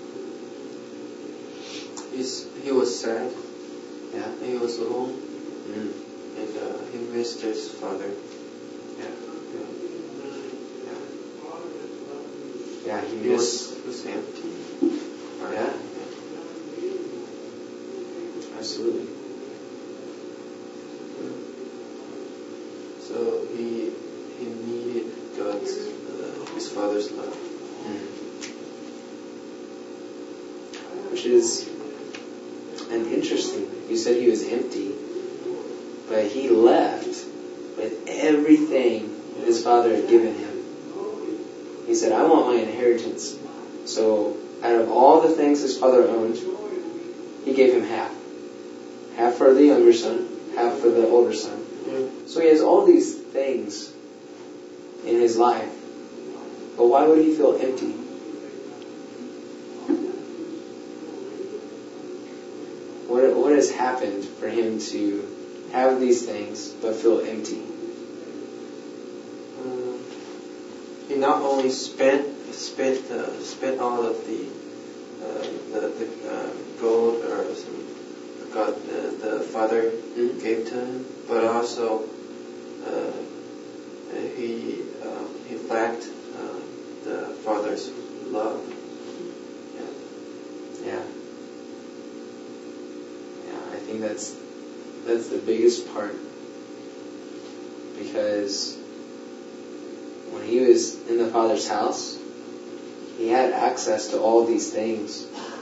Speaker 3: He's, he was sad.
Speaker 1: Yeah.
Speaker 3: He was alone.
Speaker 1: Mm.
Speaker 3: And uh, he missed his father.
Speaker 1: Yeah. Yeah, he
Speaker 3: He
Speaker 1: missed.
Speaker 3: was, was empty.
Speaker 1: Yeah. Absolutely.
Speaker 3: So he he needed God's, uh, his father's love.
Speaker 1: Mm. Which is an interesting. You said he was empty, but he left with everything that his father had given him. He said, I want my inheritance. So out of all the things his father owned, he gave him half. Half for the younger son, half for the older son.
Speaker 3: Yeah.
Speaker 1: So he has all these things in his life. But why would he feel empty? What, what has happened for him to have these things but feel empty?
Speaker 3: Um, he not only spent spent uh, spent all of the uh, the, the uh, gold or some God uh, the father
Speaker 1: Mm-hmm.
Speaker 3: gave to him, but also uh, he um, he lacked uh, the father's love.
Speaker 1: Yeah. Yeah, I think that's that's the biggest part. Because when he was in the Father's house, he had access to all these things.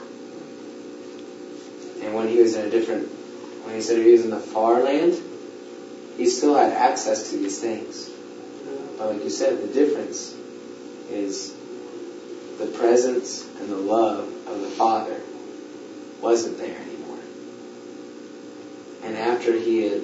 Speaker 1: And when he was in a different, when he said he was in the far land, he still had access to these things. But like you said, the difference is the presence and the love of the Father wasn't there anymore. And after he had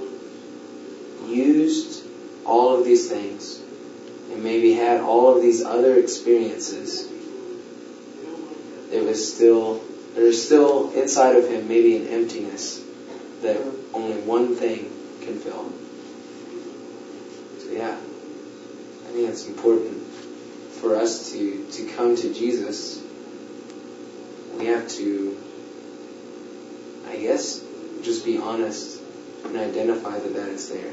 Speaker 1: used all of these things and maybe had all of these other experiences, there was still there was still inside of him maybe an emptiness that only one thing can fill. So yeah, I think it's important for us to, to come to Jesus. We have to, I guess, just be honest and identify that that is there.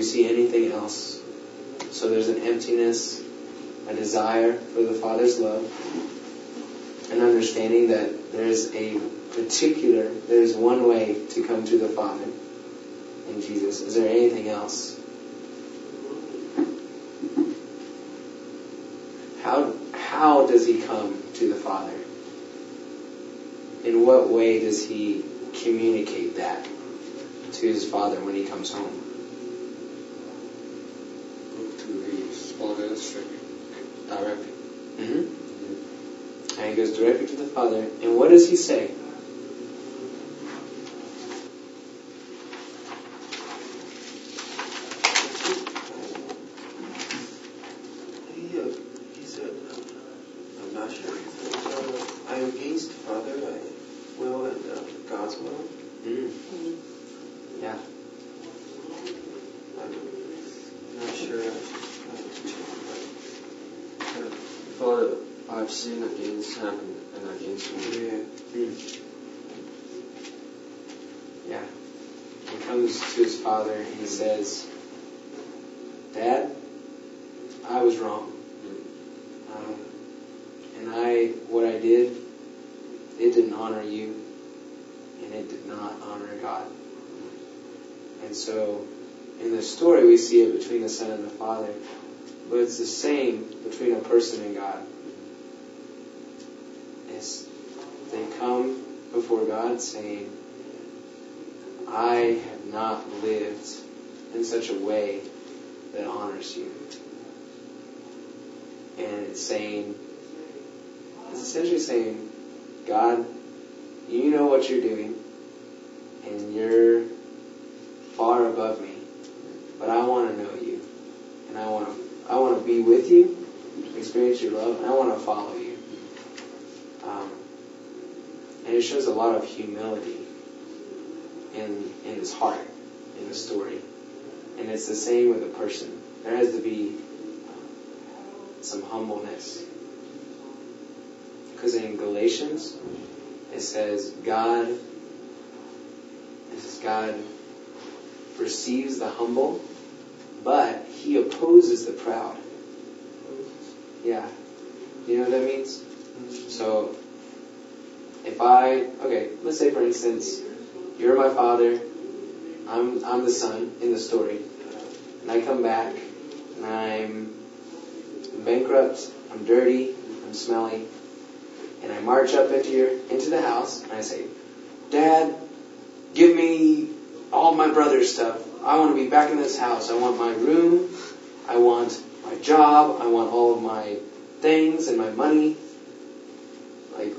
Speaker 1: we see anything else. So there's an emptiness, a desire for the Father's love, an understanding that there's a particular, there's one way to come to the Father in Jesus. Is there anything else? How, how does he come to the Father? In what way does he communicate that to his Father when he comes home?
Speaker 4: To his Father directly.
Speaker 1: Mm-hmm. And he goes directly to the Father. And what does he say?
Speaker 3: He, uh, he said, uh, I'm not sure. He said, uh, I'm against the Father, my will and uh, God's will.
Speaker 1: Mm. Yeah.
Speaker 3: I'm not sure.
Speaker 4: Father, I've sinned against heaven and against you.
Speaker 3: Yeah.
Speaker 1: Mm. Yeah. He comes to his Father and he says, Dad, I was wrong. Um, and I, what I did, it didn't honor you, and it did not honor God. And so, in the story, we see it between the Son and the Father, but it's the same between a person and God. It's, they come before God saying, I have not lived in such a way that honors you. And it's saying, it's essentially saying, God, you know what you're doing, and you're far above me, but I want to know you, and I want to, I want to be with you, experience your love, and I want to follow you. Um, and it shows a lot of humility in in his heart in the story, and it's the same with a person. There has to be some humbleness. Because in Galatians, it says, God, it says God receives the humble, but he opposes the proud. Yeah. You know what that means? So, if I, okay, let's say for instance, you're my father, I'm, I'm the son in the story, and I come back, and I'm bankrupt, I'm dirty, I'm smelly, and I march up into your into the house and I say, Dad, give me all my brother's stuff. I want to be back in this house. I want my room. I want my job. I want all of my things and my money. Like,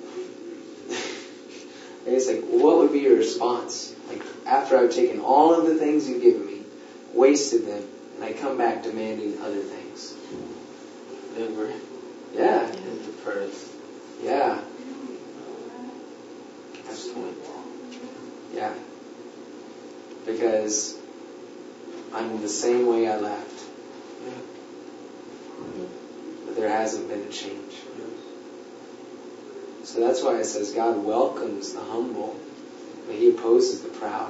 Speaker 1: and it's like, what would be your response? Like, after I've taken all of the things you've given me, wasted them, and I come back demanding other things.
Speaker 3: Angry.
Speaker 1: Yeah.
Speaker 3: And depressed.
Speaker 1: Yeah. Absolutely. Yeah. Because I'm the same way I left.
Speaker 3: Yeah.
Speaker 1: But there hasn't been a change. So that's why it says God welcomes the humble, but he opposes the proud.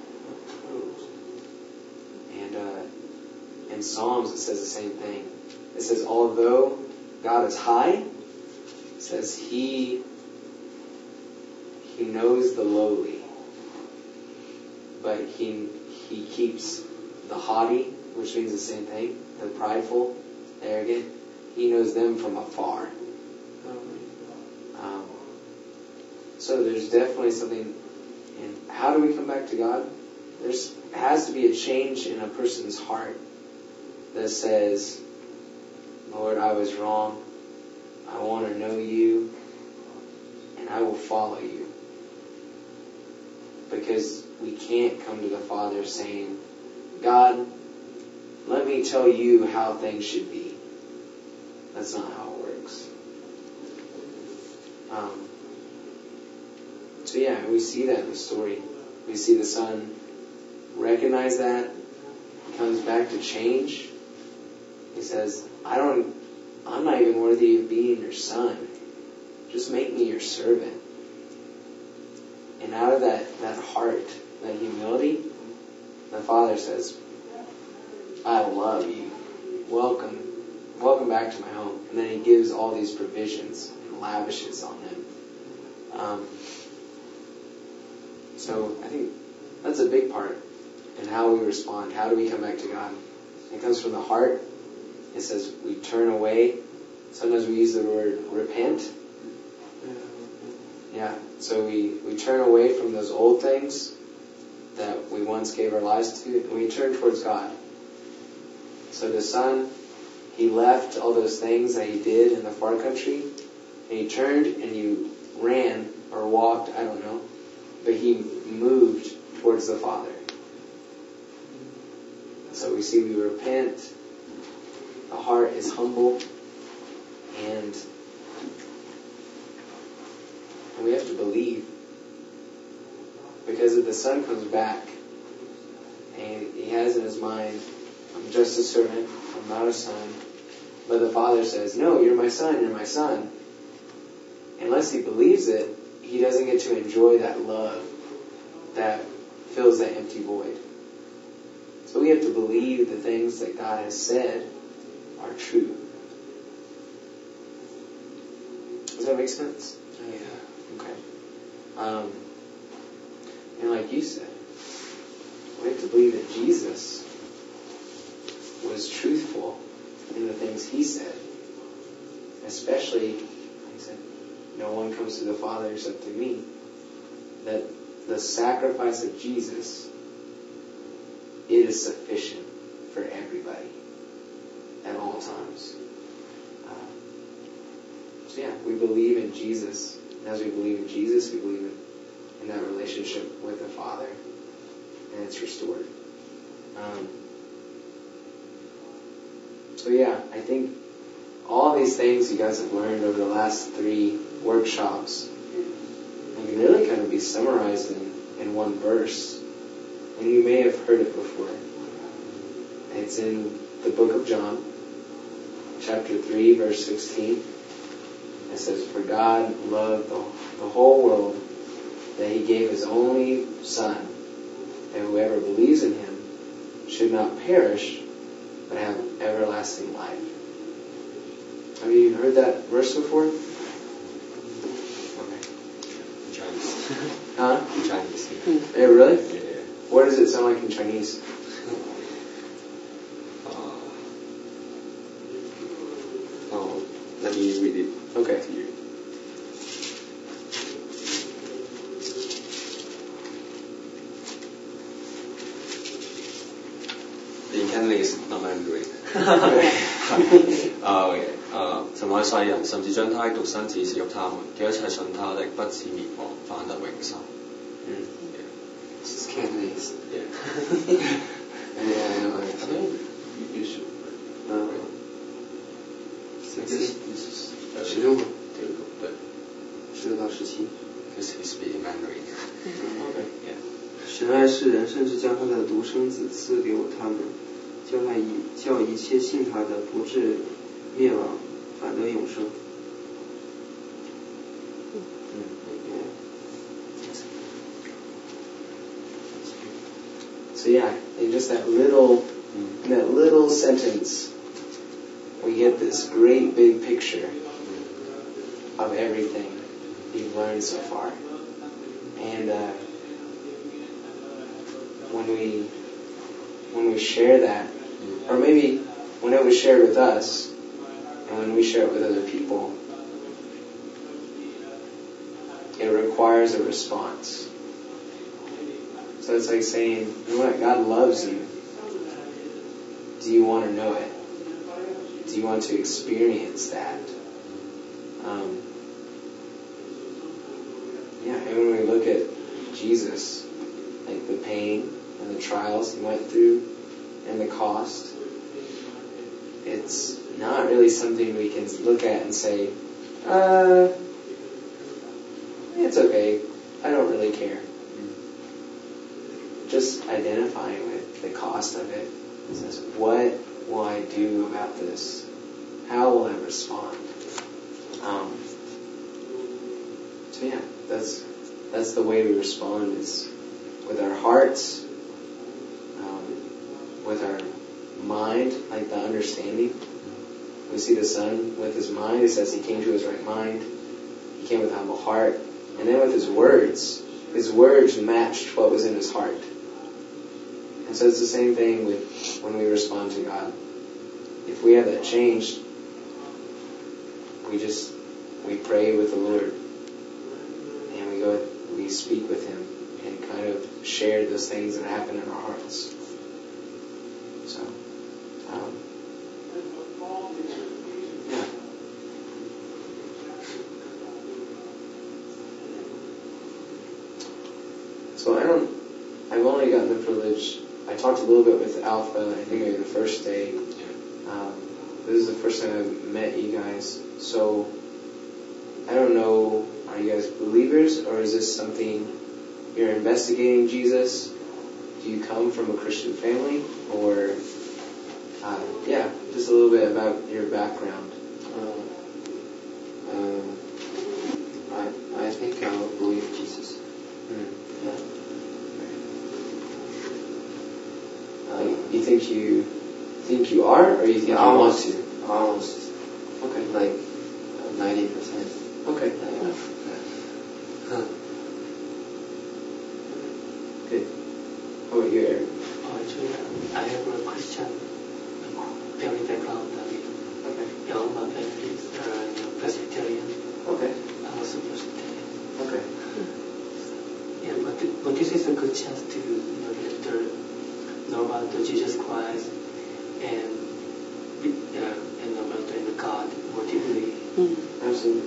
Speaker 1: And uh, in Psalms it says the same thing. It says, although God is high, it says he he knows the lowly, but he he keeps the haughty, which means the same thing, the prideful, arrogant. He knows them from afar. Um, so there's definitely something in how do we come back to God? There's has to be a change in a person's heart that says, Lord, I was wrong. I want to know you, and I will follow you. Because we can't come to the Father saying, God, let me tell you how things should be. That's not how it works. Um, so yeah, we see that in the story. We see the Son recognize that. He comes back to change. He says, I don't, I'm not even worthy of being your son. Just make me your servant. And out of that, that heart, that humility, the Father says, I love you. Welcome. Welcome back to my home. And then he gives all these provisions and lavishes on them. Um, so I think that's a big part in how we respond. How do we come back to God? It comes from the heart. It says we turn away. Sometimes we use the word repent. Yeah. So we, we turn away from those old things that we once gave our lives to, and we turn towards God. So the son, he left all those things that he did in the far country, and he turned and he ran or walked, I don't know, but he moved towards the Father. So we see we repent, the heart is humble, and, and we have to believe. Because if the son comes back and he has in his mind, I'm just a servant, I'm not a son, but the father says, no, you're my son, you're my son. Unless he believes it, he doesn't get to enjoy that love that fills that empty void. So we have to believe the things that God has said are true. Does that make sense?
Speaker 3: Yeah.
Speaker 1: Okay. Um, and like you said, we have to believe that Jesus was truthful in the things he said. Especially, he said, no one comes to the Father except through me. That the sacrifice of Jesus, it is sufficient for everybody at all times. Uh, so yeah, we believe in Jesus. And as we believe in Jesus, we believe in, in that relationship with the Father. And it's restored. Um, so yeah, I think all these things you guys have learned over the last three workshops, they can really kind of be summarized in, in one verse. And you may have heard it before. It's in the book of John, chapter three, verse sixteen. It says, for God loved the, the whole world, that he gave his only Son, and whoever believes in him should not perish, but have everlasting life. Have you heard that verse before? Okay.
Speaker 4: Chinese.
Speaker 1: Huh?
Speaker 4: Chinese.
Speaker 1: Yeah, really?
Speaker 4: Yeah.
Speaker 1: What does it sound like in Chinese?
Speaker 4: Uh, oh, let me read it.
Speaker 1: Okay.
Speaker 4: To you. 你 Cantonese not Mandarin 啊 OK 啊，神愛世人，甚至將他的獨生子賜給他們，叫一切信他的不至滅亡，反得永生。
Speaker 1: Mm.
Speaker 4: Yeah.
Speaker 3: This is Cantonese.
Speaker 4: Yeah.
Speaker 3: Yeah, I know. I think you, you should. Uh, this, this is 十六吗？
Speaker 4: 对对，
Speaker 3: 十六到十七。
Speaker 4: because he speaks Mandarin.
Speaker 1: Okay.
Speaker 4: Yeah.
Speaker 3: 神爱世人，甚至将他的独生子赐给我他们，叫他一叫一切信他的不至灭亡，反得永生。
Speaker 1: So yeah, in just that little, in that little sentence, we get this great big picture of everything you've learned so far. And uh, when we when we share that, or maybe when it was shared with us, and when we share it with other people, it requires a response. So it's like saying, you know what, God loves you. Do you want to know it? Do you want to experience that? Um, yeah, and when we look at Jesus, like the pain and the trials he went through and the cost, it's not really something we can look at and say, uh, it's okay, I don't really care. Just identifying with the cost of it. It says, what will I do about this? How will I respond? Um, so yeah, that's that's the way we respond, is with our hearts, um, with our mind, like the understanding. We see the Son with his mind. It says he came to his right mind. He came with a humble heart. And then with his words, his words matched what was in his heart. And so it's the same thing with when we respond to God. If we have that changed, we just, we pray with the Lord. And we go, we speak with him and kind of share those things that happen in our hearts. So, um, yeah. So I don't, I've only gotten the privilege, I talked a little bit with Alpha, I think maybe the first day. Um, this is the first time I've met you guys. So, I don't know, are you guys believers, or is this something you're investigating Jesus? Do you come from a Christian family? Or, uh, yeah, just a little bit about your background.
Speaker 3: Uh, um, I I think I will believe Jesus.
Speaker 1: Mm.
Speaker 3: Yeah.
Speaker 1: Uh, you think you think you are, or you think
Speaker 3: Yeah,
Speaker 1: you
Speaker 3: almost,
Speaker 1: want to?
Speaker 3: almost,
Speaker 1: Okay.
Speaker 3: like ninety percent.
Speaker 1: Okay.
Speaker 3: Yeah. Huh.
Speaker 1: Good. How about you, Eric?
Speaker 2: Oh, actually, I have a Christian family background. I mean,
Speaker 1: Okay.
Speaker 2: you know, my family is uh, you know, Presbyterian.
Speaker 1: Okay.
Speaker 2: I'm also Presbyterian.
Speaker 1: Okay.
Speaker 2: Yeah, but th- but this is a good chance to you know get to know about the Jesus Christ and be- uh, and about the God more deeply.
Speaker 1: Absolutely.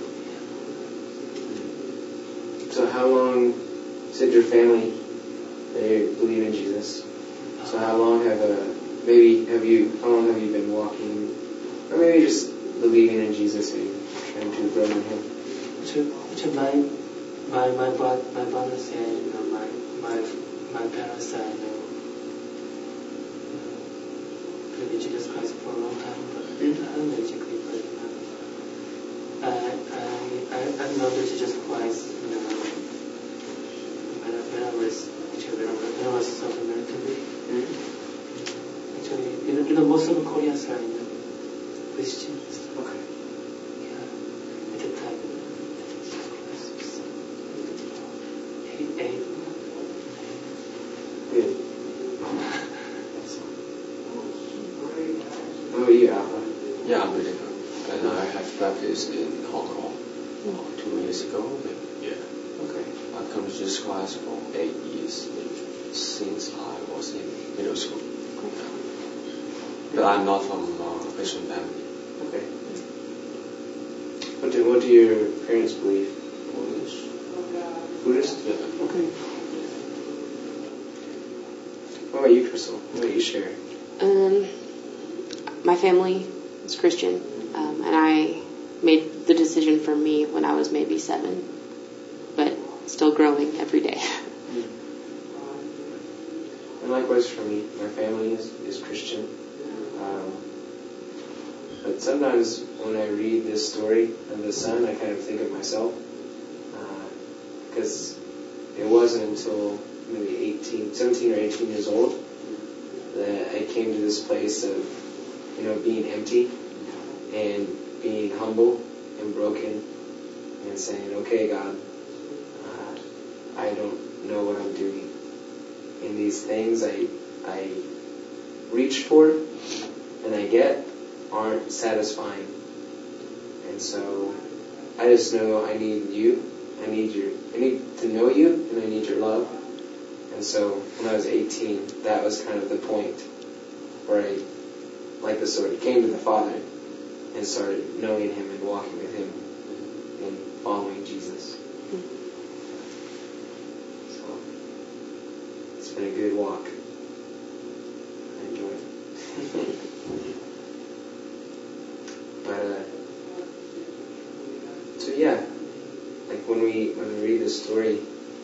Speaker 1: So how long, you said your family, they believe in Jesus. So how long have, uh, maybe, have you, how long have you been walking, or maybe just believing in Jesus and trying to grow in Him?
Speaker 2: So, so my my my brother my brother said, you know, my my my parents said, you know, believe in Jesus Christ for a long time, but
Speaker 1: Mm.
Speaker 2: I don't know exactly, but you know, I I I I know that Jesus Christ, you know, when I, when I was actually when I, was- when I was South American.
Speaker 1: Mm.
Speaker 2: Actually, you know, you know, most of the Koreans are you know, Christians.
Speaker 1: Okay.
Speaker 2: Yeah, at the time, Jesus Christ was eight, eight.
Speaker 1: Good. How about you, Alpha?
Speaker 6: Yeah, I'm really good. And I have practiced in Hong Kong uh, two years ago. Maybe, yeah.
Speaker 1: Okay.
Speaker 6: I've come to Jesus Christ for eight years maybe, since I was in middle school. Yeah. But I'm not from uh, Christian family.
Speaker 1: Okay. What do, what do your parents believe?
Speaker 6: Polish.
Speaker 1: Buddhist?
Speaker 6: Yeah.
Speaker 1: Okay. What about you, Crystal? What about you, share?
Speaker 5: Um, my family is Christian, um, and I made the decision for me when I was maybe seven, but still growing every day.
Speaker 1: And likewise for me, my family is, is Christian. Um, but sometimes when I read this story of the son, I kind of think of myself. Because uh, it wasn't until maybe eighteen, seventeen or eighteen years old that I came to this place of, you know, being empty and being humble and broken and saying, okay, God, uh, I don't know what I'm doing. And these things I I reach for and I get aren't satisfying. And so I just know I need you. I need your I need to know you and I need your love. And so when I was eighteen, that was kind of the point where I, like the story, came to the Father and started knowing Him and walking with Him and following Jesus. So it's been a good walk. I enjoy it. But uh, so yeah, like when we when we read this story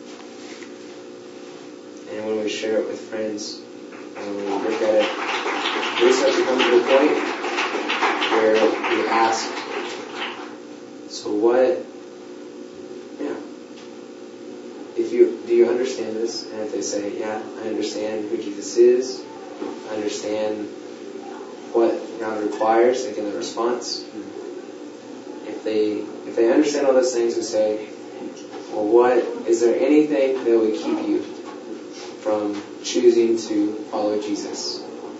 Speaker 1: and when we share it with friends and when we look at it, we start to come to the point where we ask, so what? Yeah. If you do you understand this? And if they say, yeah, I understand who Jesus is, I understand requires, they get the response. If they if they understand all those things, we say, well, what is there anything that would keep you from choosing to follow Jesus?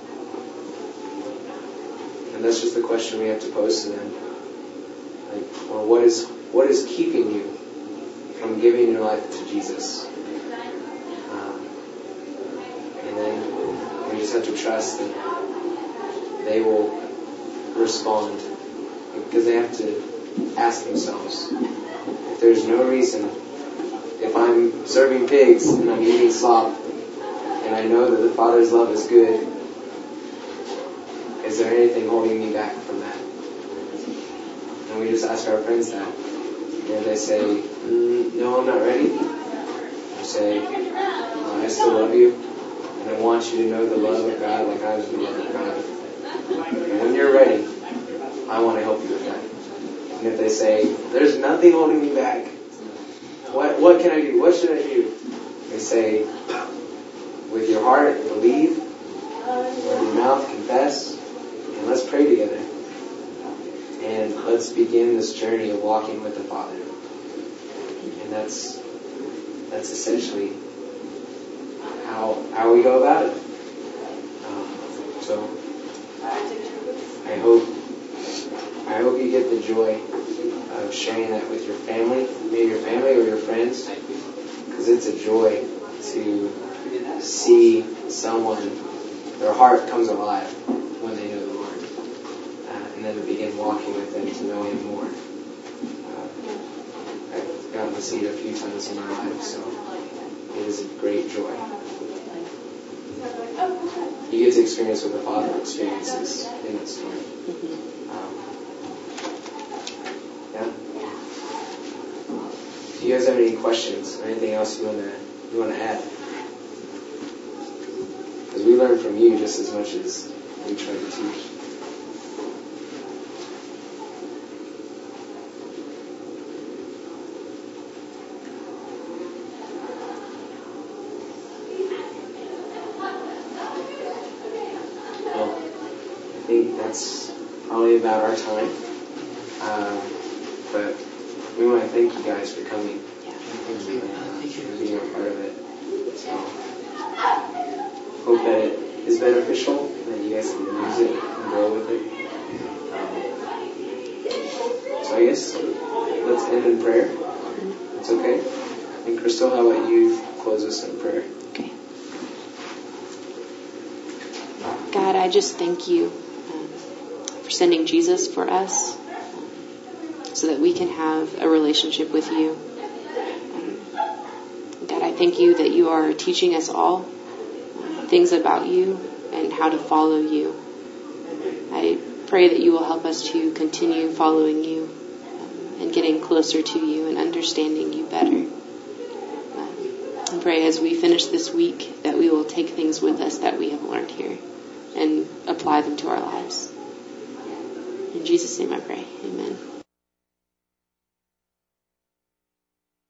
Speaker 1: And that's just the question we have to pose to them. Like, well, what is what is keeping you from giving your life to Jesus? Um, and then we just have to trust that they will respond, because they have to ask themselves, if there's no reason, if I'm serving pigs and I'm eating slop and I know that the Father's love is good, is there anything holding me back from that? And we just ask our friends that. And they say, mm, no, I'm not ready. We say, oh, I still love you, and I want you to know the love of God like I was the love of God. And when you're ready, I want to help you with that. And if they say, there's nothing holding me back, what what can I do? What should I do? They say, with your heart, believe, with your mouth, confess, and let's pray together. And let's begin this journey of walking with the Father. And that's that's essentially how how we go about it. Um, so I hope I hope you get the joy of sharing that with your family, maybe your family or your friends, because it's a joy to see someone, their heart comes alive when they know the Lord, uh, and then to begin walking with them to know Him more. Uh, I've gotten to see it a few times in my life, so it is a great joy. You get to experience what the Father experiences in that story. Um, yeah. Do you guys have any questions or anything else you want to you want to add? Because we learn from you just as much as we try to teach. Well, I think that's probably about our time. Um, but we want to thank you guys for coming. Thank you. Thank you for being a part of it. So, hope that it is beneficial, and that you guys can use it and grow with it. Um, so I guess let's end in prayer. It's okay. And Crystal, how about you close us in prayer?
Speaker 5: Okay. God, I just thank you um, for sending Jesus for us, so that we can have a relationship with you. Um, God, I thank you that you are teaching us all uh, things about you and how to follow you. I pray that you will help us to continue following you um, and getting closer to you and understanding you better. Um, I pray as we finish this week that we will take things with us that we have learned here and apply them to our lives. In Jesus' name I pray. Amen.